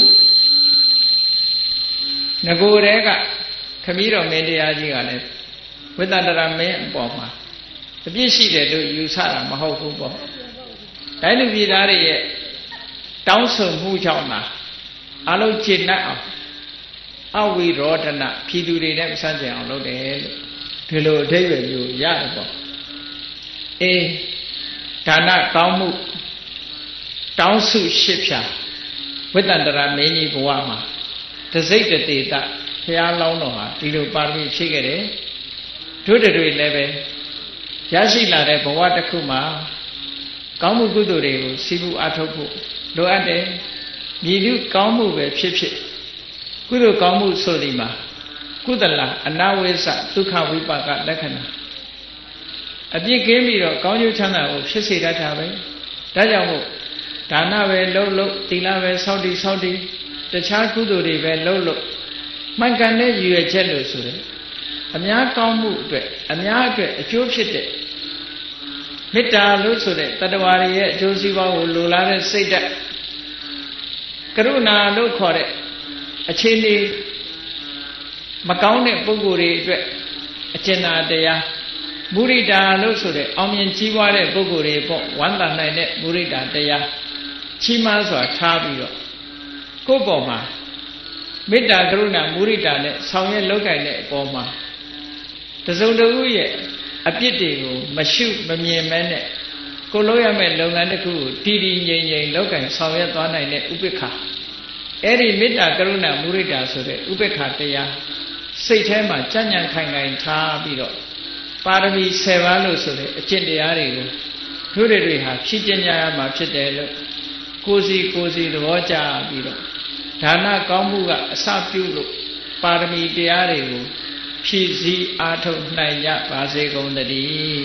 ငကိုယ်တည်းကခမည်းတော်မင်းတရားကြီးကလည်းဝိတ္တတရမင်းအပေါ်မှာအပြစ်ရှိတယ်လို့ယူဆတာမဟုတ်ဘူးပေါ့တိုင်းလူပြည်သားတွေရဲ့တောင်းဆိုမှုကြောင့်လားအလုံးကျေနပ်အောင်အဝိရောဒနာပြည်သူတွေနဲ့မဆန့်ကျင်အောင်လုပ်တယ်လို့ဒီလိုအဓိပ္ပာယ်မျိုးရတယ်ပေါ့အေးဒါနကောင်းမှုတောင်းစုရှစ်ဖြာဝိတ္တန္တရမင်းကြီးဘဝမှာတစိတ်တတေတဘုရားလောင်းတော်ဟာဒီလိုပါရမီဖြည့်ခဲ့တယ်တို့တွေလည်းပဲရရှိလာတဲ့ဘဝတစ်ခုမှာကောင်းမှုကုသိုလ်တွေကိုစီးပူးအထောက်ဖို့လိုအပ်တယ်မြည်သူကောင်းမှုပဲဖြစ်ဖြစ်ကုသိုလ်ကောင်းမှုဆိုဒီမှာကုသလအနာဝိသဒုက္ခဝိပါကလက္ခဏာအပြစ်ကင်းပြီးတော့ကောင်းကျိုးချမ်းသာကိုဖြစ်စေတတ်တာပဲဒါကြောင့်မို့ဒါနပဲလုပ်သီလပဲစောင့်တည်တခြားကုသိုလ်တွေပဲလုပ်မှန်ကန်တဲ့ရည်ရွယ်ချက်လို့ဆိုတယ်အများကောင်းမှုအတွက်အများအတွက်အကျိုးဖြစ်တဲ့မေတ္တာလို့ဆိုတဲ့တတ္တဝါတွေရဲ့အကျိုးစီးပွားကိုလိုလားတဲ့စိတ်ဓာတ်ကရုဏာလို့ခေါ်တဲ့အခြေအနေမကောင်းတဲ့ပုဂ္ဂိုလ်တွေအတွက်အကျဉ်းသာတရားမုရိဒာလို့ဆိုတဲ့အောင်မြင်ကြီးပွားတဲ့ပုဂ္ဂိုလ်တွေပေါ့ဝမ်းသာနိုင်တဲ့မုရိဒာတရားချီးမွမ်းစွာထားပြီးတော့ကိုယ့်ပေါ်မှာမေတ္တာကရုဏာမုရိဒာနဲ့ဆောင်ရွက်လုပ်ကိုင်တဲ့အပေါ်မှာတစုံတစ်ခုရဲ့အပြစ်တွေကိုမရှုမမြင်မဲနဲ့ကိုလုပ်ရမယ့်လုပ်ငန်းတစ်ခုကိုတည်ငြိမ်လုပ်ကိုင်ဆောင်ရွက်သွားနိုင်တဲ့ဥပိ္ပခာအဲ့ဒီမေတ္တာကရုဏာမုရိဒာဆိုတဲ့ဥပိ္ပခာတရားစိတ်ထဲမှာကြံ့ကြံ့ခိုင်ထားပြီးတော့ပါရမီ7ပါးလို့ဆိုတဲ့အကျင့်တရားတွေကိုတို့တွေဟာဖြည့်ကျင့်ကြရမှာဖြစ်တယ်လို့ကိုယ်စီသဘောကျပြီးတော့ဒါနကောင်းမှုကအစပြုလို့ပါရမီတရားတွေကိုဖြည့်စည်းအားထုတ်နိုင်ကြပါစေကုန်သတည်း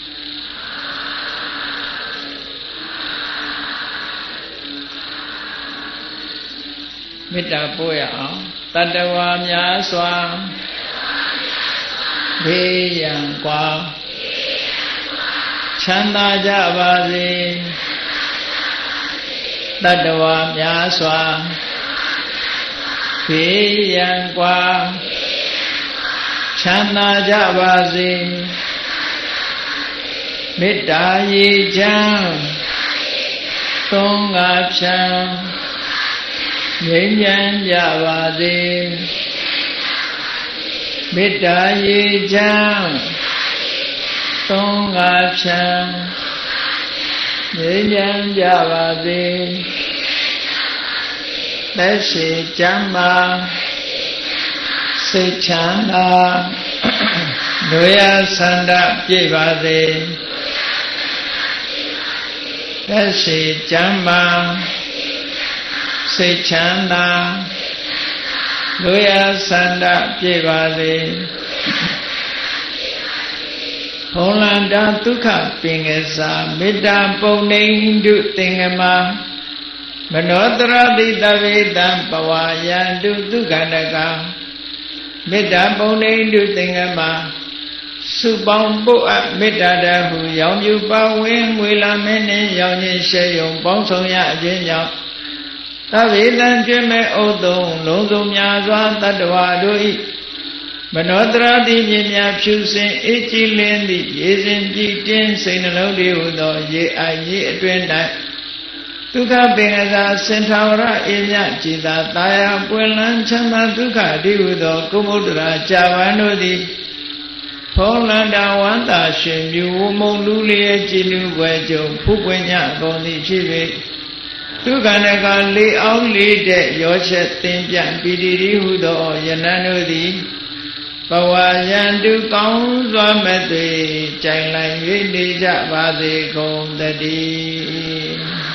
မေတ္တာပို့ရအောင်တတ္တဝါများစွာဘေးရန်ကွာချမ်းသာကြပါစေတတ္တဝါများစွာဘေးရန်ကွာချမ်းသာကြပါစေမေတ္တာရေချမ်းသုံးငါဖြံငြိမ်းချမ်းကြပါစေမေတ္တာရေချမ်းသုံးငါဖြံငြိမ်းချမ်းကြပါစေသက်ရှိချမ်းသာစိတ်ချမ်းသာဒုရဆန္ဒပြည့်ပါစေသက်ရှိချမ်းသာစိတ်ချမ်းသာဒုရဆန္ဒပြည့်ပါစေဘုံလန္တာဒုက္ခပင်ကစားမေတ္တာပုံနေတုသင်္ကမမနောတရတိတဝေတံပဝါယန္တုဒုက္ခန္တကမေတ္တာပုံနေတုသင်္ကမစုပေါင်းပုတ်အပ်မေတ္တာတဟုရောင်ပြူပါဝင်ငွေလာမင်းနှင့်ရောင်ခြင်းရှေယုံပေါင်းဆောင်ရအခြင်းကြောင့်သဗ္ဗေတံကျွမ်းမဲ့ဥသုံးလုံးစုံများစွာတတ္တဝါတို့၏မနောတရတိမြင်များဖြူစင်အေးကြည်လင်းသည့်ရေစဉ်ကြည်တင်းစိတ်နှလုံးတွေဟူသောရေအိုင်ကြီးအတွင်၌ဒုက္ခပင်ကစားစင်ထာဝရအေးမြကြည်သာတာယာပွင့်လန်းချမ်းသာဒုက္ခတိဟုသောကုမုဒ္ဒရာကြာဝန်းတို့သည်ဖုံးလန္တာဝန္တာရှင်မြူဝမုံလူလျက်ကြည်နူွယ်ကြုံဖူးပွင့်ညကုန်သည်ဖြစ်၍ဒုက္ခနကလေးအောင်လေးတဲ့ရောချက်သင်ပြပီတိဟုသောယနံတို့သည်ဘဝယန္တုကောင်းစွာမဲ့သွေကြိုင်လိုက်၍နေကြပါစေကုန်သတည်း